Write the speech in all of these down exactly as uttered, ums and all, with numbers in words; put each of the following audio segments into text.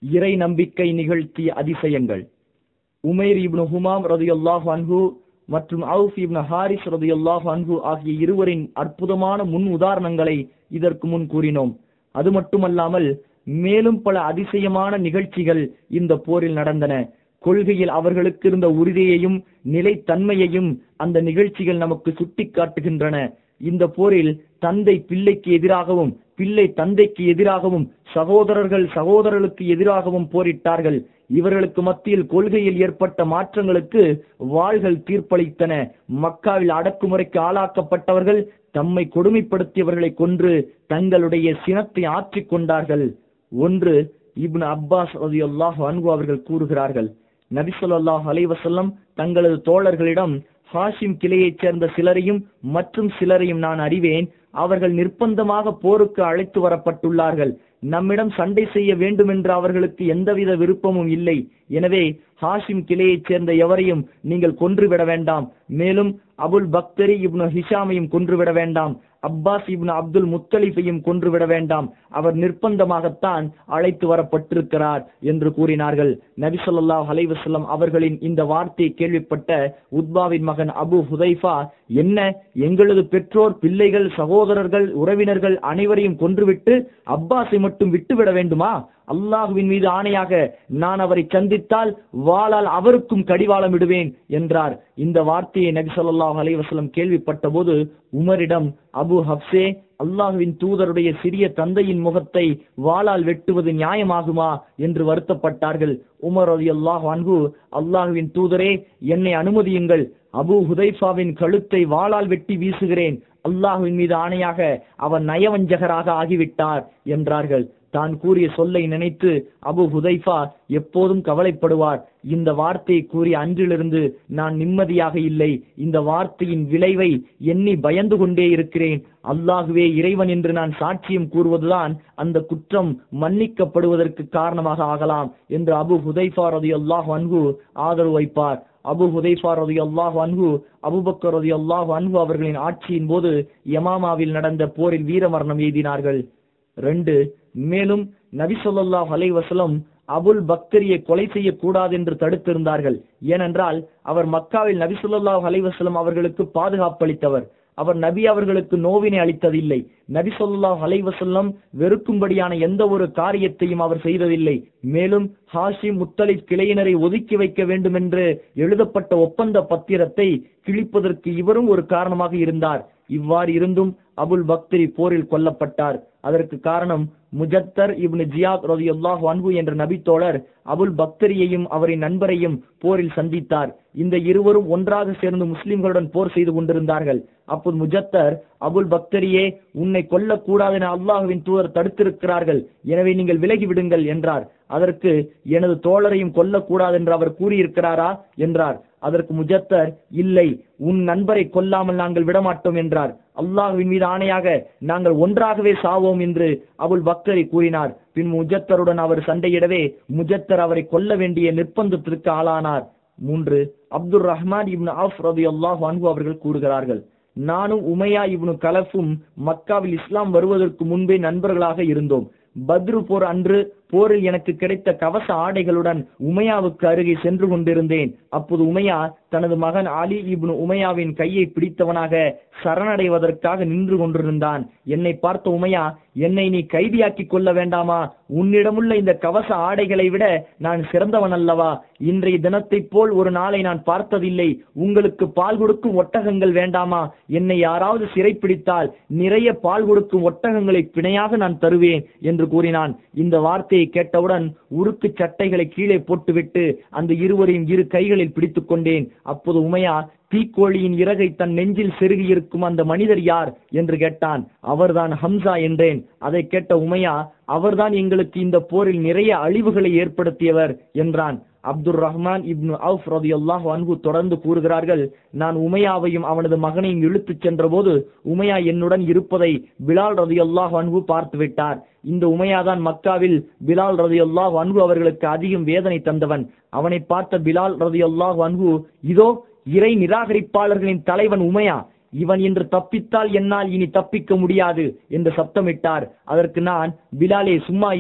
இறை நம்பிக்கை நிகழ்த்திய அதிசயங்கள். உமைர் இப்னு ஹுமாம் ரலியல்லாஹு அன்ஹு மற்றும் அவுஃப் இப்னு ஹாரிஸ் ரலியல்லாஹு அன்ஹு ஆகிய இருவரின் அற்புதமான முன் உதாரணங்களை இதற்கு முன் கூறினோம். அது மட்டுமல்லாமல் மேலும் பல அதிசயமான நிகழ்ச்சிகள் இந்த போரில் நடந்தன. கொள்கையில் அவர்களுக்கு இருந்த உறுதியையும் நிலைத்தன்மையையும் அந்த நிகழ்ச்சிகள் நமக்கு சுட்டி காட்டுகின்றன. இந்த போரில் தந்தை பிள்ளைக்கு எதிராகவும் பிள்ளை தந்தைக்கு எதிராகவும் சகோதரர்கள் சகோதரர்களுக்கு எதிராகவும் போரிட்டார்கள். இவர்களுக்கு மத்தியில் கொள்கையில் ஏற்பட்ட மாற்றங்களுக்கு வாள்கள் தீர்ப்பளித்தன. மக்காவில் அடக்குமுறைக்கு ஆளாக்கப்பட்டவர்கள் தம்மை கொடுமைப்படுத்தியவர்களை கொன்று தங்களுடைய சினத்தை ஆற்றிக் கொண்டார்கள். ஒன்று இப்னு அப்பாஸ் ரலியல்லாஹு அன்ஹு அவர்கள் கூறுகிறார்கள், நபி ஸல்லல்லாஹு அலைஹி வஸல்லம் தங்களது தோழர்களிடம், ஹாஷிம் கிளையைச் சேர்ந்த சிலரையும் மற்றும் சிலரையும் நான் அறிவேன். அவர்கள் நிர்பந்தமாக போருக்கு அழைத்து வரப்பட்டுள்ளார்கள். நம்மிடம் சண்டை செய்ய வேண்டும் என்று அவர்களுக்கு எந்தவித விருப்பமும் இல்லை. எனவே ஹாஷிம் கிளையைச் சேர்ந்த எவரையும் நீங்கள் கொன்றுவிட வேண்டாம். மேலும் அபுல் பக்தரி இப்னு ஹிஷாமையும் கொன்றுவிட வேண்டாம். அப்பாஸ் இப்னு அப்துல் முத்தலிஃபையும் கொன்றுவிட வேண்டாம். அவர் நிர்பந்தமாகத்தான் அழைத்து வரப்பட்டிருக்கிறார் என்று கூறினார்கள். நபி ஸல்லல்லாஹு அலைஹி வஸல்லம் அவர்களின் இந்த வார்த்தையை கேள்விப்பட்ட உத்பாவின் மகன் அபு ஹுதைஃபா, என்ன, எங்களது பெற்றோர் பிள்ளைகள் சகோதரர்கள் உறவினர்கள் அனைவரையும் கொன்றுவிட்டு அப்பாஸை மட்டும் விட்டுவிட வேண்டுமா? அல்லாஹுவின் மீது ஆணையாக நான் அவரை சந்தித்தால் வாளால் அவருக்கும் கடிவாளம் இடுவேன் என்றார். இந்த வார்த்தையை நபி ஸல்லல்லாஹு அலைஹி வஸல்லம் கேள்விப்பட்ட போது உமரிடம், அபு ஹப்ஸே, அல்லாஹுவின் தூதருடைய சிறிய தந்தையின் முகத்தை வாளால் வெட்டுவது நியாயமாகுமா என்று வருத்தப்பட்டார்கள். உமர் ரலியல்லாஹு அன்ஹு, அல்லாஹுவின் தூதரே, என்னை அனுமதியுங்கள், அபு ஹுதைஃபாவின் கழுத்தை வாளால் வெட்டி வீசுகிறேன். அல்லாஹுவின் மீது ஆணையாக அவர் நயவஞ்சகராக ஆகிவிட்டார் என்றார்கள். தான் கூறிய சொல்லை நினைத்து அபு ஹுதைஃபா எப்போதும் கவலைப்படுவார். இந்த வார்த்தையை கூறிய அன்றிலிருந்து நான் நிம்மதியாக இல்லை. இந்த வார்த்தையின் விளைவை எண்ணி பயந்து கொண்டே இருக்கிறேன். அல்லாஹுவே இறைவன் என்று நான் சாட்சியம் கூறுவதுதான் அந்த குற்றம் மன்னிக்கப்படுவதற்கு காரணமாக ஆகலாம் என்று அபு ஹுதைஃபா ரலியல்லாஹு அன்ஹு ஆதரவு வைப்பார். அபு ஹுதைஃபா ரலியல்லாஹு அன்ஹு அபூபக்கர் ரலியல்லாஹு அன்ஹு அவர்களின் ஆட்சியின் போது யமாமாவில் நடந்த போரில் வீரமரணம் எய்தினார்கள். ரெண்டு மேலும் நபி ஸல்லல்லாஹு அலைஹி வஸல்லம் அபுல் பக்தரியை கொலை செய்யக்கூடாது என்று தடுத்திருந்தார்கள். ஏனென்றால் அவர் மக்காவில் நபி ஸல்லல்லாஹு அலைஹி வஸல்லம் அவர்களுக்கு பாதுகாப்பளித்தவர். அவர் நபி அவர்களுக்கு நோவினை அளித்ததில்லை. நபி ஸல்லல்லாஹு அலைஹி வஸல்லம் வெறுக்கும்படியான எந்த ஒரு காரியத்தையும் அவர் செய்ததில்லை. மேலும் ஹாஷிம் முத்தலிப் கிளையினரை ஒதுக்கி வைக்க வேண்டும் என்று எழுதப்பட்ட ஒப்பந்த பத்திரத்தை கிழிப்பதற்கு இவரும் ஒரு காரணமாக இருந்தார். இவ்வாறு இருந்தும் அபுல் பக்தரி போரில் கொல்லப்பட்டார். அதற்கு காரணம் முஜத்தர் இப்னு ஜியாத் ரலியல்லாஹு அன்ஹு என்ற நபி தோழர் அபுல் பக்தரியையும் அவரின் நண்பரையும் போரில் சந்தித்தார். இந்த இருவரும் ஒன்றாக சேர்ந்து முஸ்லிம்களுடன் போர் செய்து கொண்டிருந்தார்கள். அப்போது முஜத்தர், அபுல் பக்தரியே, உன்னை கொல்லக்கூடாது என அல்லாஹுவின் தூதர் தடுத்திருக்கிறார்கள், எனவே நீங்கள் விலகி விடுங்கள் என்றார். அதற்கு, எனது தோழரையும் கொல்லக்கூடாது என்று அவர் கூறியிருக்கிறாரா என்றார். அதற்கு முஜத்தர், இல்லை, உன் நண்பரை கொல்லாமல் நாங்கள் விடமாட்டோம் என்றார். அல்லாஹுவின் மீது ஆணையாக நாங்கள் ஒன்றாகவே சாவோம் என்று அபுல் பக்தரி கூறினார். பின் முஜத்தருடன் அவர் சண்டையிடவே முஜத்தர் அவரை கொல்ல வேண்டிய நிர்பந்தத்திற்கு ஆளானார். மூன்று அப்துர் ரஹ்மான் இப்னு அஃப் ரலியல்லாஹு அன்ஹு அவர்கள் கூறுகிறார்கள், நானும் உமையா இப்னு கலஃபும் மக்காவில் இஸ்லாம் வருவதற்கு முன்பே நண்பர்களாக இருந்தோம். பத்ரு போர் அன்று போரில் எனக்கு கிடைத்த கவச ஆடைகளுடன் உமையாவுக்கு அருகே சென்று கொண்டிருந்தேன். அப்போது உமையா தனது மகன் அலி இப்னு உமையாவின் கையை பிடித்தவனாக சரணடைவதற்காக நின்று கொண்டிருந்தான். என்னை பார்த்த உமையா, என்னை நீ கைதியாக்கி கொள்ள வேண்டாமா? உன்னிடமுள்ள இந்த கவச ஆடைகளை விட நான் சிறந்தவன் அல்லவா? இன்றைய தினத்தை போல் ஒரு நாளை நான் பார்த்ததில்லை. உங்களுக்கு பால் கொடுக்கும் ஒட்டகங்கள் வேண்டாமா? என்னை யாராவது சிறைப்பிடித்தால் நிறைய பால் கொடுக்கும் ஒட்டகங்களை பிணையாக நான் தருவேன் என்று கூறினான். இந்த வார்த்தையை கேட்டவுடன் உருக்கு சட்டைகளை கீழே போட்டுவிட்டு அந்த இருவரையும் இரு கைகளில் பிடித்துக் கொண்டேன். அப்போது உமையா, தீக்கோழியின் இறகை தன் நெஞ்சில் செருகி இருக்கும் அந்த மனிதர் யார் என்று கேட்டான். அவர்தான் ஹம்சா என்றேன். அதை கேட்ட உமையா, அவர்தான் எங்களுக்கு இந்த போரில் நிறைய அழிவுகளை ஏற்படுத்தியவர் என்றான். அப்துர் ரஹ்மான் இப்னு அவுஃப் ரலியல்லாஹு அன்ஹு தொடர்ந்து கூறுகிறார்கள், நான் உமையாவையும் அவனது மகனையும் இழுத்துச் சென்ற போது உமையா என்னுடன் இருப்பதை பிலால் ரலியல்லாஹு அன்ஹு பார்த்து விட்டார். இந்த உமையாதான் மக்காவில் பிலால் ரலியல்லாஹு அன்ஹு அவர்களுக்கு அதிகம் வேதனை தந்தவன். அவனை பார்த்த பிலால் ரலியல்லாஹு அன்ஹு, இதோ இறை நிராகரிப்பாளர்களின் தலைவன் உமையா, இவன் என்று தப்பித்தால் என்னால் இனி தப்பிக்க முடியாது என்று சப்தமிட்டார். அதற்கு நான், பிலாலே சும்மா இரும்,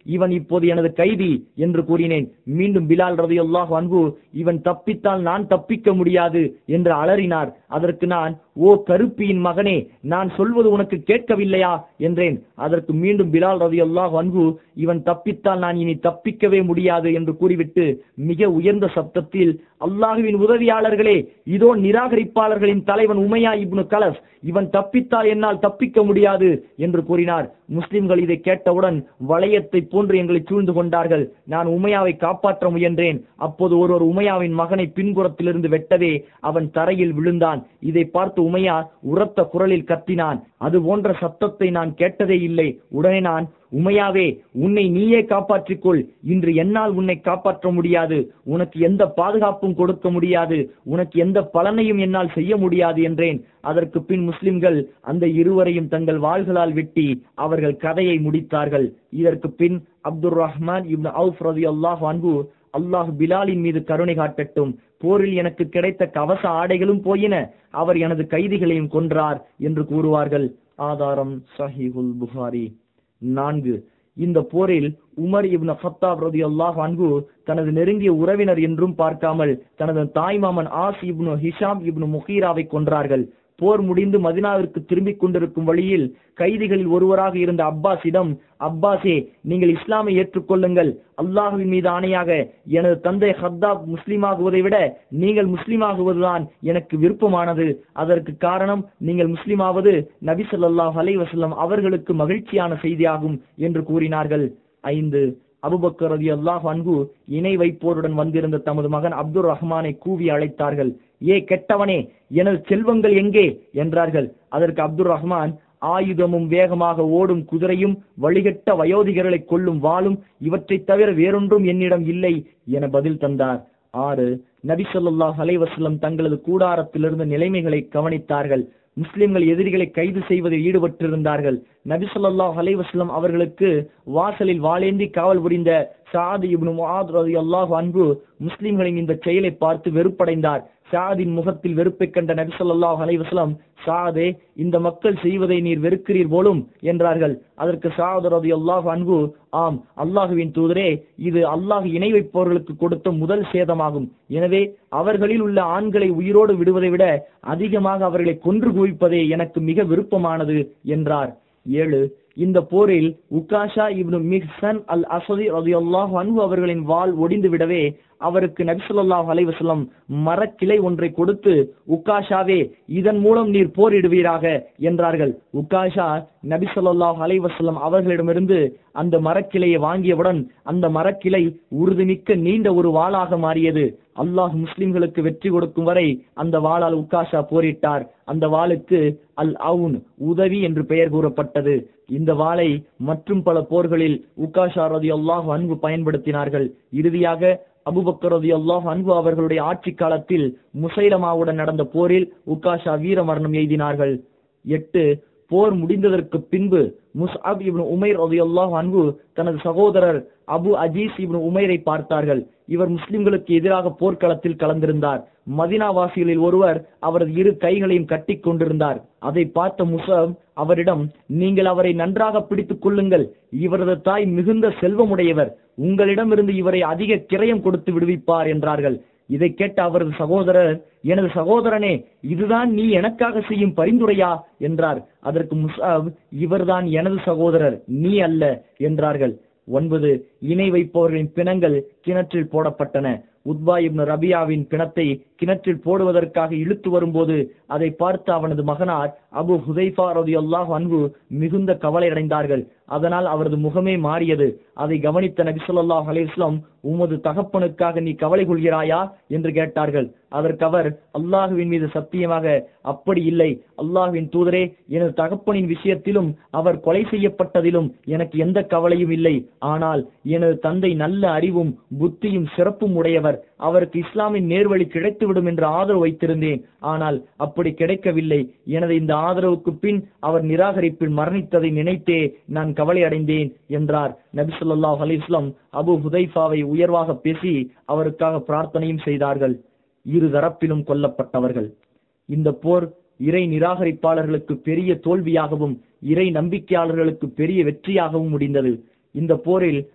இவன் இப்போது எனது கைதி என்று கூறினேன். மீண்டும் பிலால் ரலியல்லாஹு அன்ஹு இவன் தப்பித்தால் நான் தப்பிக்க முடியாது என்று அலறினார். அதற்கு நான், ஓ கருப்பியின் மகனே, நான் சொல்வது உனக்கு கேட்கவில்லையா என்றேன். அதற்கு மீண்டும் பிலால் ரலியல்லாஹு அன்ஹு இவன் தப்பித்தால் நான் இனி தப்பிக்கவே முடியாது என்று கூறிவிட்டு மிக உயர்ந்த சப்தத்தில், அல்லாஹுவின் உதவியாளர்களே, இதோ நிராகரிப்பாளர்களின் தலைவன் உமையா இப்னு கலஸ், இவன் தப்பித்தால் என்னால் தப்பிக்க முடியாது என்று கூறினார். முஸ்லிம்கள் இதை கேட்டவுடன் வளையத்தை போன்று எங்களை சூழ்ந்து கொண்டார்கள். நான் உமையாவை காப்பாற்ற முயன்றேன். அப்போது ஒருவர் உமையாவின் மகனை பின்புறத்திலிருந்து வெட்டவே அவன் தரையில் விழுந்தான். இதை பார்த்து உமையா உரத்த குரலில் கத்தினான். அது போன்ற சத்தத்தை நான் கேட்டதே இல்லை. உடனே நான், உமையாவே, உன்னை நீயே காப்பாற்றிக்கொள். இன்று என்னால் உன்னை காப்பாற்ற முடியாது. உனக்கு எந்த பாதுகாப்பும் கொடுக்க முடியாது. உனக்கு எந்த பலனையும் என்னால் செய்ய முடியாது என்றேன். அதற்கு பின் முஸ்லிம்கள் அந்த இருவரையும் தங்கள் வாள்களால் வெட்டி அவர்கள் கதையை முடித்தார்கள். இதற்கு பின் அப்துர் ரஹ்மான் இப்னு அவுஃப் ரலியல்லாஹு அன்ஹு, அல்லாஹ் பிலாலின் மீது கருணை காட்டட்டும், போரில் எனக்கு கிடைத்த கவச ஆடைகளும் போயின, அவர் எனது கைதிகளையும் கொன்றார் என்று கூறுவார்கள். ஆதாரம் சஹீஹுல் புகாரி. நான்கு. இந்த போரில் உமர் இப்னு கத்தாப் ரலியல்லாஹு அன்ஹு தனது நெருங்கிய உறவினர் என்றும் பார்க்காமல் தனது தாய்மாமன் ஆஸ் இப்னு ஹிஷாம் இப்னு முகீராவை கொன்றார்கள். போர் முடிந்து மதினாவிற்கு திரும்பிக் கொண்டிருக்கும் வழியில் கைதிகளில் ஒருவராக இருந்த அப்பாஸிடம், அப்பாஸே, நீங்கள் இஸ்லாமை ஏற்றுக்கொள்ளுங்கள். அல்லாஹுவின் மீது ஆணையாக எனது தந்தை ஹத்தாப் முஸ்லிமாகுவதை விட நீங்கள் முஸ்லிமாகுவதுதான் எனக்கு விருப்பமானது. அதற்கு காரணம், நீங்கள் முஸ்லிமாவது நபி ஸல்லல்லாஹு அலைஹி வஸல்லம் அவர்களுக்கு மகிழ்ச்சியான செய்தியாகும் என்று கூறினார்கள். ஐந்து. அபூபக்கர் ரலியல்லாஹு அன்ஹு இணை வைப்போருடன் வந்திருந்த தமது மகன் அப்துர் ரஹ்மானை கூவி அழைத்தார்கள். ஏ கெட்டவனே, எனது செல்வங்கள் எங்கே என்றார்கள். அதற்கு அப்துர் ரஹ்மான், ஆயுதமும் வேகமாக ஓடும் குதிரையும் வழிகட்ட வயோதிகர்களை கொல்லும் வாளும் இவற்றை தவிர வேறொன்றும் என்னிடம் இல்லை என பதில் தந்தார். ஆறு. நபி ஸல்லல்லாஹு அலைஹி வஸல்லம் தங்களது கூடாரத்திலிருந்து நிலைமைகளை கவனித்தார்கள். முஸ்லிம்கள் எதிரிகளை கைது செய்வதில் ஈடுபட்டிருந்தார்கள். நபி ஸல்லல்லாஹு அலைஹி வஸல்லம் அவர்களுக்கு வாசலில் வாளேந்தி காவல் புரிந்த சஅத் இப்னு முஆத் ரலியல்லாஹு அன்ஹு முஸ்லிம்களின் இந்த செயலை பார்த்து வெறுப்படைந்தார். சஅதின் முகத்தில் வெறுப்பை கண்ட நபி ஸல்லல்லாஹு அலைஹி வஸல்லம், சஅதே, இந்த மக்கள் செய்வதை நீர் வெறுக்கிறீர் போலும் என்றார்கள். அதற்கு சஅத் ரலியல்லாஹு அன்ஹு, ஆம் அல்லாஹுவின் தூதரே, இது அல்லாஹ் இணை வைப்பவர்களுக்கு கொடுத்த முதல் சேதமாகும். எனவே அவர்களில் உள்ள ஆண்களை உயிரோடு விடுவதை விட அதிகமாக அவர்களை கொன்று குவிப்பதே எனக்கு மிக விருப்பமானது என்றார். ஏழு. இந்த போரில் உகாஷா இப்னு மிஹ்சன் அல் அஸதி ரலியல்லாஹு அன்ஹு அவர்களின் வாள் ஒடிந்து விடவே அவருக்கு நபி ஸல்லல்லாஹு அலைஹி வஸல்லம் மரக்கிளை ஒன்றை கொடுத்து, உகாஷாவே, இதன் மூலம் நீர் போரிடுவீராக என்றார்கள். உகாஷா நபி ஸல்லல்லாஹு அலைஹி வஸல்லம் அவர்களிடமிருந்து அந்த மரக்கிளையை வாங்கியவுடன் அந்த மரக்கிளை உறுதிமிக்க நீண்ட ஒரு வாளாக மாறியது. அல்லாஹ் முஸ்லிம்களுக்கு வெற்றி கொடுக்கும் வரை அந்த வாளால் உகாஷா போரிட்டார். அந்த வாளுக்கு அல் அவுன், உதவி என்று பெயர் கூறப்பட்டது. இந்த வாளை மற்றும் பல போர்களில் உகாஷா ரலியல்லாஹு அன்ஹு பயன்படுத்தினார்கள். இறுதியாக அபூபக்கர் ரலியல்லாஹு அன்ஹு அவர்களுடைய ஆட்சி காலத்தில் முசைலமாவுடன் நடந்த போரில் உகாஷா வீர மரணம் எய்தினார்கள். எட்டு. போர் முடிந்ததற்கு பின்பு முஸ்அப் இப்னு உமைர் ரலியல்லாஹு அன்ஹு தனது சகோதரர் அபு அஜீஸ் இப்னு உமைரை பார்த்தார்கள். இவர் முஸ்லிம்களுக்கு எதிராக போர்க்களத்தில் கலந்திருந்தார். மதீனாவாசிகளில் ஒருவர் அவரது இரு கைகளையும் கட்டி கொண்டிருந்தார். அதை பார்த்த முஸ்அப் அவரிடம், நீங்கள் அவரை நன்றாக பிடித்துக் கொள்ளுங்கள், இவரது தாய் மிகுந்த செல்வமுடையவர், உங்களிடமிருந்து இவரை அதிக கிரயம் கொடுத்து விடுவிப்பார் என்றார்கள். இதை கேட்ட அவரது சகோதரர், எனது சகோதரனே, இதுதான் நீ எனக்காக செய்யும் பரிந்துரையா என்றார். அதற்கு முஸ்அப், இவர்தான் எனது சகோதரர், நீ அல்ல என்றார்கள். ஒன்பது. இணை வைப்பவர்களின் பிணங்கள் கிணற்றில் போடப்பட்டன. உத்பா இப்னு ரபியாவின் பிணத்தை கிணற்றில் போடுவதற்காக இழுத்து வரும்போது அதை பார்த்து அவனது மகனார் அபு ஹுதைஃபா ரலியல்லாஹு அன்ஹு மிகுந்த கவலை அடைந்தார்கள். அதனால் அவரது முகமே மாறியது. அதை கவனித்த நபி ஸல்லல்லாஹு அலைஹி வஸல்லம், உமது தகப்பனுக்காக நீ கவலை கொள்கிறாயா என்று கேட்டார்கள். அதற்கு அவர், அல்லாஹுவின் மீது சத்தியமாக அப்படி இல்லை, அல்லாஹுவின் தூதரே, எனது தகப்பனின் விஷயத்திலும் அவர் கொலை செய்யப்பட்டதிலும் எனக்கு எந்த கவலையும் இல்லை. ஆனால் எனது தந்தை நல்ல அறிவும் புத்தியும் சிறப்பும் உடையவர், அவருக்கு இஸ்லாமின் நேர்வழி கிடைத்துவிடும் என்று ஆதரவு வைத்திருந்தேன். ஆனால் அப்படி கிடைக்கவில்லை. எனது இந்த ஆதரவுக்கு பின் அவர் நிராகரிப்பில் மரணித்ததை நினைத்தே நான் கவலை அடைந்தேன் என்றார். நபி ஸல்லல்லாஹு அலைஹி வஸல்லம் அபு ஹுதைஃபாவை உயர்வாக பேசி அவருக்காக பிரார்த்தனையும் செய்தார்கள். இரு தரப்பிலும் கொல்லப்பட்டவர்கள். இந்த போர் இறை நிராகரிப்பாளர்களுக்கு பெரிய தோல்வியாகவும் இறை நம்பிக்கையாளர்களுக்கு பெரிய வெற்றியாகவும் முடிந்தது. இந்த போரில்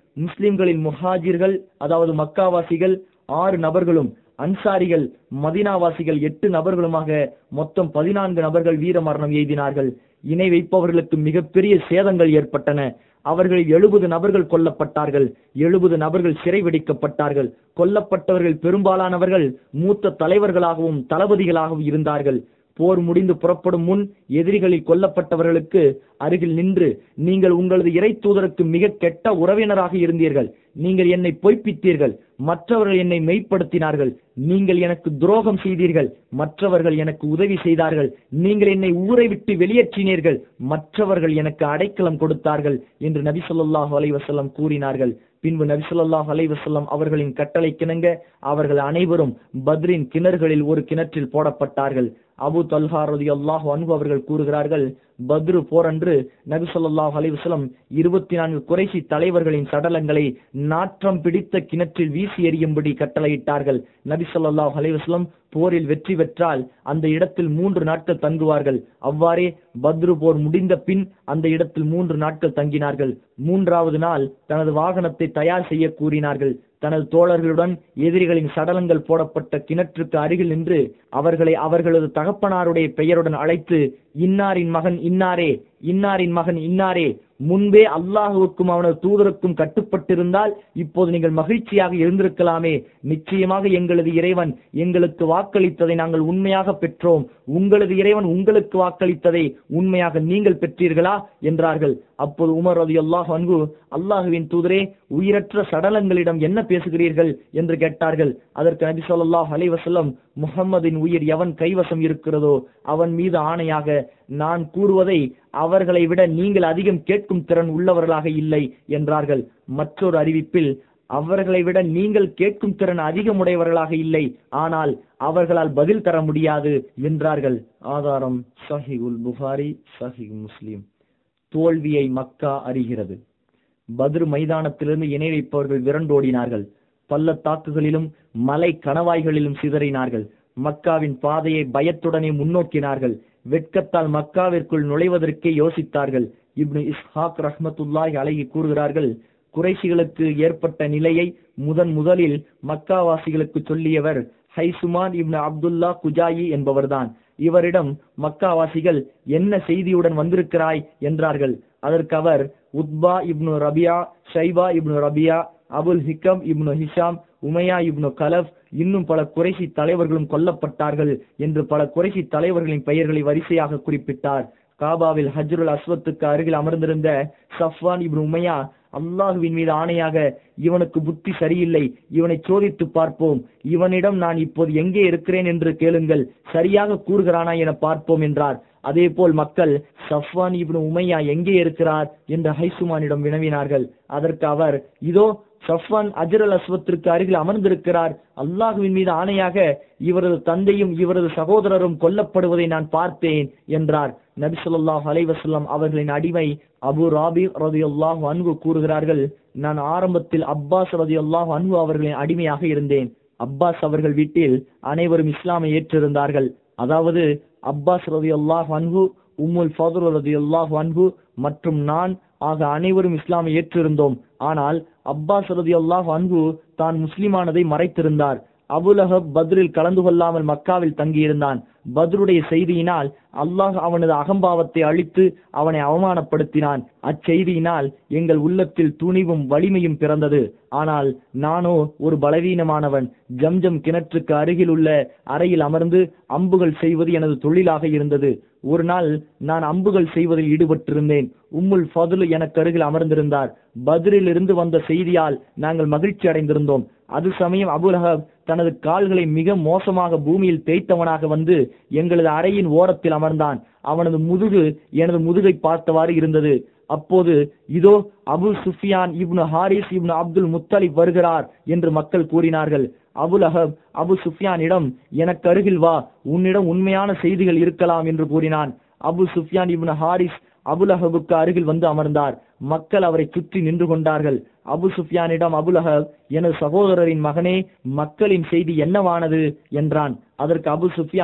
முஸ்லிம்களின் முஹாஜிர்கள் அதாவது மக்காவாசிகள் ஆறு நபர்களும் அன்சாரிகள் மதீனாவாசிகள் எட்டு நபர்களுமாக மொத்தம் பதினான்கு நபர்கள் வீர மரணம் எய்தினார்கள். இணை வைப்பவர்களுக்கு மிகப்பெரிய சேதங்கள் ஏற்பட்டன. அவர்களில் எழுபது நபர்கள் கொல்லப்பட்டார்கள். எழுபது நபர்கள் சிறை வெடிக்கப்பட்டார்கள். கொல்லப்பட்டவர்கள் பெரும்பாலானவர்கள் மூத்த தலைவர்களாகவும் தளபதிகளாகவும் இருந்தார்கள். போர் முடிந்து புறப்படும் முன் எதிரிகளில் கொல்லப்பட்டவர்களுக்கு அருகில் நின்று, நீங்கள் உங்களது இறை தூதருக்கு மிக கெட்ட உறவினராக இருந்தீர்கள். நீங்கள் என்னை பொய்ப்பித்தீர்கள், மற்றவர்கள் என்னை மெய்ப்படுத்தினார்கள். நீங்கள் எனக்கு துரோகம் செய்தீர்கள், மற்றவர்கள் எனக்கு உதவி செய்தார்கள். நீங்கள் என்னை ஊரை விட்டு வெளியேற்றினீர்கள், மற்றவர்கள் எனக்கு அடைக்கலம் கொடுத்தார்கள் என்று நபி ஸல்லல்லாஹு அலைஹி வஸல்லம் கூறினார்கள். பின்பு நபி ஸல்லல்லாஹு அலைஹி வஸல்லம் அவர்களின் கட்டளை கிணங்க அவர்கள் அனைவரும் பத்ரின் கிணறுகளில் ஒரு கிணற்றில் போடப்பட்டார்கள். அபு தல்ஹா ரலியல்லாஹு அன்ஹு அவர்கள் கூறுகிறார்கள், பத்ரு போரன்று நபி ஸல்லல்லாஹு அலைஹி வஸல்லம் இருபத்தி நான்கு குறைஷி தலைவர்களின் சடலங்களை நாற்றம் பிடித்த கிணற்றில் வீசி எறியும்படி கட்டளையிட்டார்கள். நபி ஸல்லல்லாஹு அலைஹி வஸல்லம் போரில் வெற்றி பெற்றால் அந்த இடத்தில் மூன்று நாட்கள் தங்குவார்கள். அவ்வாறே பத்ரு போர் முடிந்த பின் அந்த இடத்தில் மூன்று நாட்கள் தங்கினார்கள். மூன்றாவது நாள் தனது வாகனத்தை தயார் செய்ய கூறினார்கள். தனது தோழர்களுடன் எதிரிகளின் சடலங்கள் போடப்பட்ட கிணற்றுக்கு அருகில் நின்று அவர்களை அவர்களது தகப்பனாருடைய பெயருடன் அழைத்து, இன்னாரின் மகன் இன்னாரே, இன்னாரின் மகன் இன்னாரே, முன்பே அல்லாஹுவுக்கும் அவனது தூதருக்கும் கட்டுப்பட்டிருந்தால் இப்போது நீங்கள் மகிழ்ச்சியாக இருந்திருக்கலாமே. நிச்சயமாக எங்களது இறைவன் எங்களுக்கு வாக்களித்ததை நாங்கள் உண்மையாக பெற்றோம். உங்களது இறைவன் உங்களுக்கு வாக்களித்ததை உண்மையாக நீங்கள் பெற்றீர்களா என்றார்கள். அப்போது உமர் ரலியல்லாஹு அன்ஹு, அல்லாஹுவின் தூதரே, உயிரற்ற சடலங்களிடம் என்ன பேசுகிறீர்கள் என்று கேட்டார்கள். அதற்கு நபி ஸல்லல்லாஹு அலைஹி வஸல்லம், முஹம்மதின் உயிர் எவன் கைவசம் இருக்கிறதோ அவன் மீது ஆணையாக நான் கூறுவதை அவர்களை விட நீங்கள் அதிகம் கேட்கும் திறன் உள்ளவர்களாக இல்லை என்றார்கள். மற்றொரு அறிவிப்பில், அவர்களை விட நீங்கள் கேட்கும் திறன் அதிகமுடையவர்களாக இல்லை, ஆனால் அவர்களால் பதில் தர முடியாது என்றார்கள். ஆதாரம் ஸஹீஹுல் புகாரி, ஸஹீஹ் முஸ்லிம். தோல்வியை மக்கா அறிகிறது. பத்ர் மைதானத்திலிருந்து இணை வைப்பவர்கள் விரண்டோடினார்கள். பள்ளத்தாக்குகளிலும் மலை கணவாய்களிலும் சிதறினார்கள். மக்காவின் பாதையை பயத்துடனே முன்னோக்கினார்கள். வெட்கத்தால் மக்காவிற்குள் நுழைவதற்கே யோசித்தார்கள். இப்னு இஸ்ஹாக் ரஹ்மத்துல்லாஹி அலைஹி கூறுகிறார்கள், குறைஷிகளுக்கு ஏற்பட்ட நிலையை முதன் முதலில் மக்காவாசிகளுக்கு சொல்லியவர் ஹைசுமான் இப்னு அப்துல்லா குஜாயி என்பவர்தான். இவரிடம் மக்காவாசிகள் என்ன செய்தியுடன் வந்திருக்கிறாய் என்றார்கள். அதற்கு அவர், Utbah ibn Rabiah, Shaybah ibn Rabiah, Abul Hakam ibn Hisham, Umayyah ibn Khalaf, இன்னும் பல குறைஷி தலைவர்களும் கொல்லப்பட்டார்கள் என்று பல குறைஷி தலைவர்களின் பெயர்களை வரிசையாக குறிப்பிட்டார். காபாவில் ஹஜ்ருல் அஸ்வத்துக்கு அருகில் அமர்ந்திருந்த சஃப்வான் இப்னு உமையா, அல்லாஹுவின் மீது ஆணையாக இவனுக்கு புத்தி சரியில்லை, இவனை சோதித்து பார்ப்போம், இவனிடம் நான் இப்போது எங்கே இருக்கிறேன் என்று கேளுங்கள், சரியாக கூறுகிறானா என பார்ப்போம் என்றார். அதே போல் மக்கள் சஃப்வான் இப்னு உமையா எங்கே இருக்கிறார் என்று ஹைசுமானிடம் வினவினார்கள். அதற்கு அவர், இதோ சஃப்வான் அஜ்ரல் அஸ்வத்திற்கு அருகில் அமர்ந்திருக்கிறார், அல்லாஹுவின் மீது ஆணையாக இவரது தந்தையும் இவரது சகோதரரும் கொல்லப்படுவதை நான் பார்த்தேன் என்றார். நபி ஸல்லல்லாஹு அலைஹி வஸல்லம் அவர்களின் அடிமை அபு ராபி ரலியல்லாஹு அன்ஹு கூறுகிறார்கள், நான் ஆரம்பத்தில் அப்பாஸ் ரலியல்லாஹு அன்ஹு அவர்களின் அடிமையாக இருந்தேன். அப்பாஸ் அவர்கள் வீட்டில் அனைவரும் இஸ்லாமை ஏற்றிருந்தார்கள். அதாவது அப்பாஸ் ரலியல்லாஹு அன்ஹு, உம்முல் ஃபதுல் ரலியல்லாஹு அன்ஹு மற்றும் நான் ஆக அனைவரும் இஸ்லாமை ஏற்றிருந்தோம். ஆனால் அப்பாஸ் ரலியல்லாஹு அன்ஹு தான் முஸ்லிமானதை மறைத்திருந்தார். அபுலஹப் பத்ரில் கலந்து கொள்ளாமல் மக்காவில் தங்கியிருந்தான். பத்ருடைய செய்தியினால் அல்லாஹ் அவனது அகம்பாவத்தை அழித்து அவனை அவமானப்படுத்தினான். அச்செய்தியினால் எங்கள் உள்ளத்தில் துணிவும் வலிமையும் பிறந்தது. ஆனால் நானோ ஒரு பலவீனமானவன். ஜம்ஜம் கிணற்றுக்கு அருகில் உள்ள அறையில் அமர்ந்து அம்புகள் செய்வது எனது தொழிலாக இருந்தது. ஒரு நாள் நான் அம்புகள் செய்வதில் ஈடுபட்டிருந்தேன். உம்முல் ஃபதுல் எனக்கு அருகில் அமர்ந்திருந்தார். பத்ரில் இருந்து வந்த செய்தியால் நாங்கள் மகிழ்ச்சி அடைந்திருந்தோம். அது சமயம் அபுலஹப் தனது கால்களை மிக மோசமாக பூமியில் தேய்த்தவனாக வந்து எங்களது அறையின் ஓரத்தில் அமர்ந்தான். அவனது முதுகு எனது முதுகை பார்த்தவாறு இருந்தது. அப்போது இதோ Abu Sufyan ibn Harith ibn Abdul Muttalib வருகிறார் என்று மக்கள் கூறினார்கள். அபுலஹப் அபு சுஃபியானிடம், எனக்கு அருகில் வா, உன்னிடம் உண்மையான செய்திகள் இருக்கலாம் என்று கூறினான். அபு சுஃபியான் இப்னு ஹாரிஸ் அபுலஹபுக்கு அருகில் வந்து அமர்ந்தார். மக்கள் அவரை சுற்றி நின்று கொண்டார்கள். அபு சுஃபியானிடம் அபுலஹப், எனது சகோதரரின் மகனே, மக்களின் செய்தி என்னவானது என்றான். அதற்கு அபு சுஃபியான்,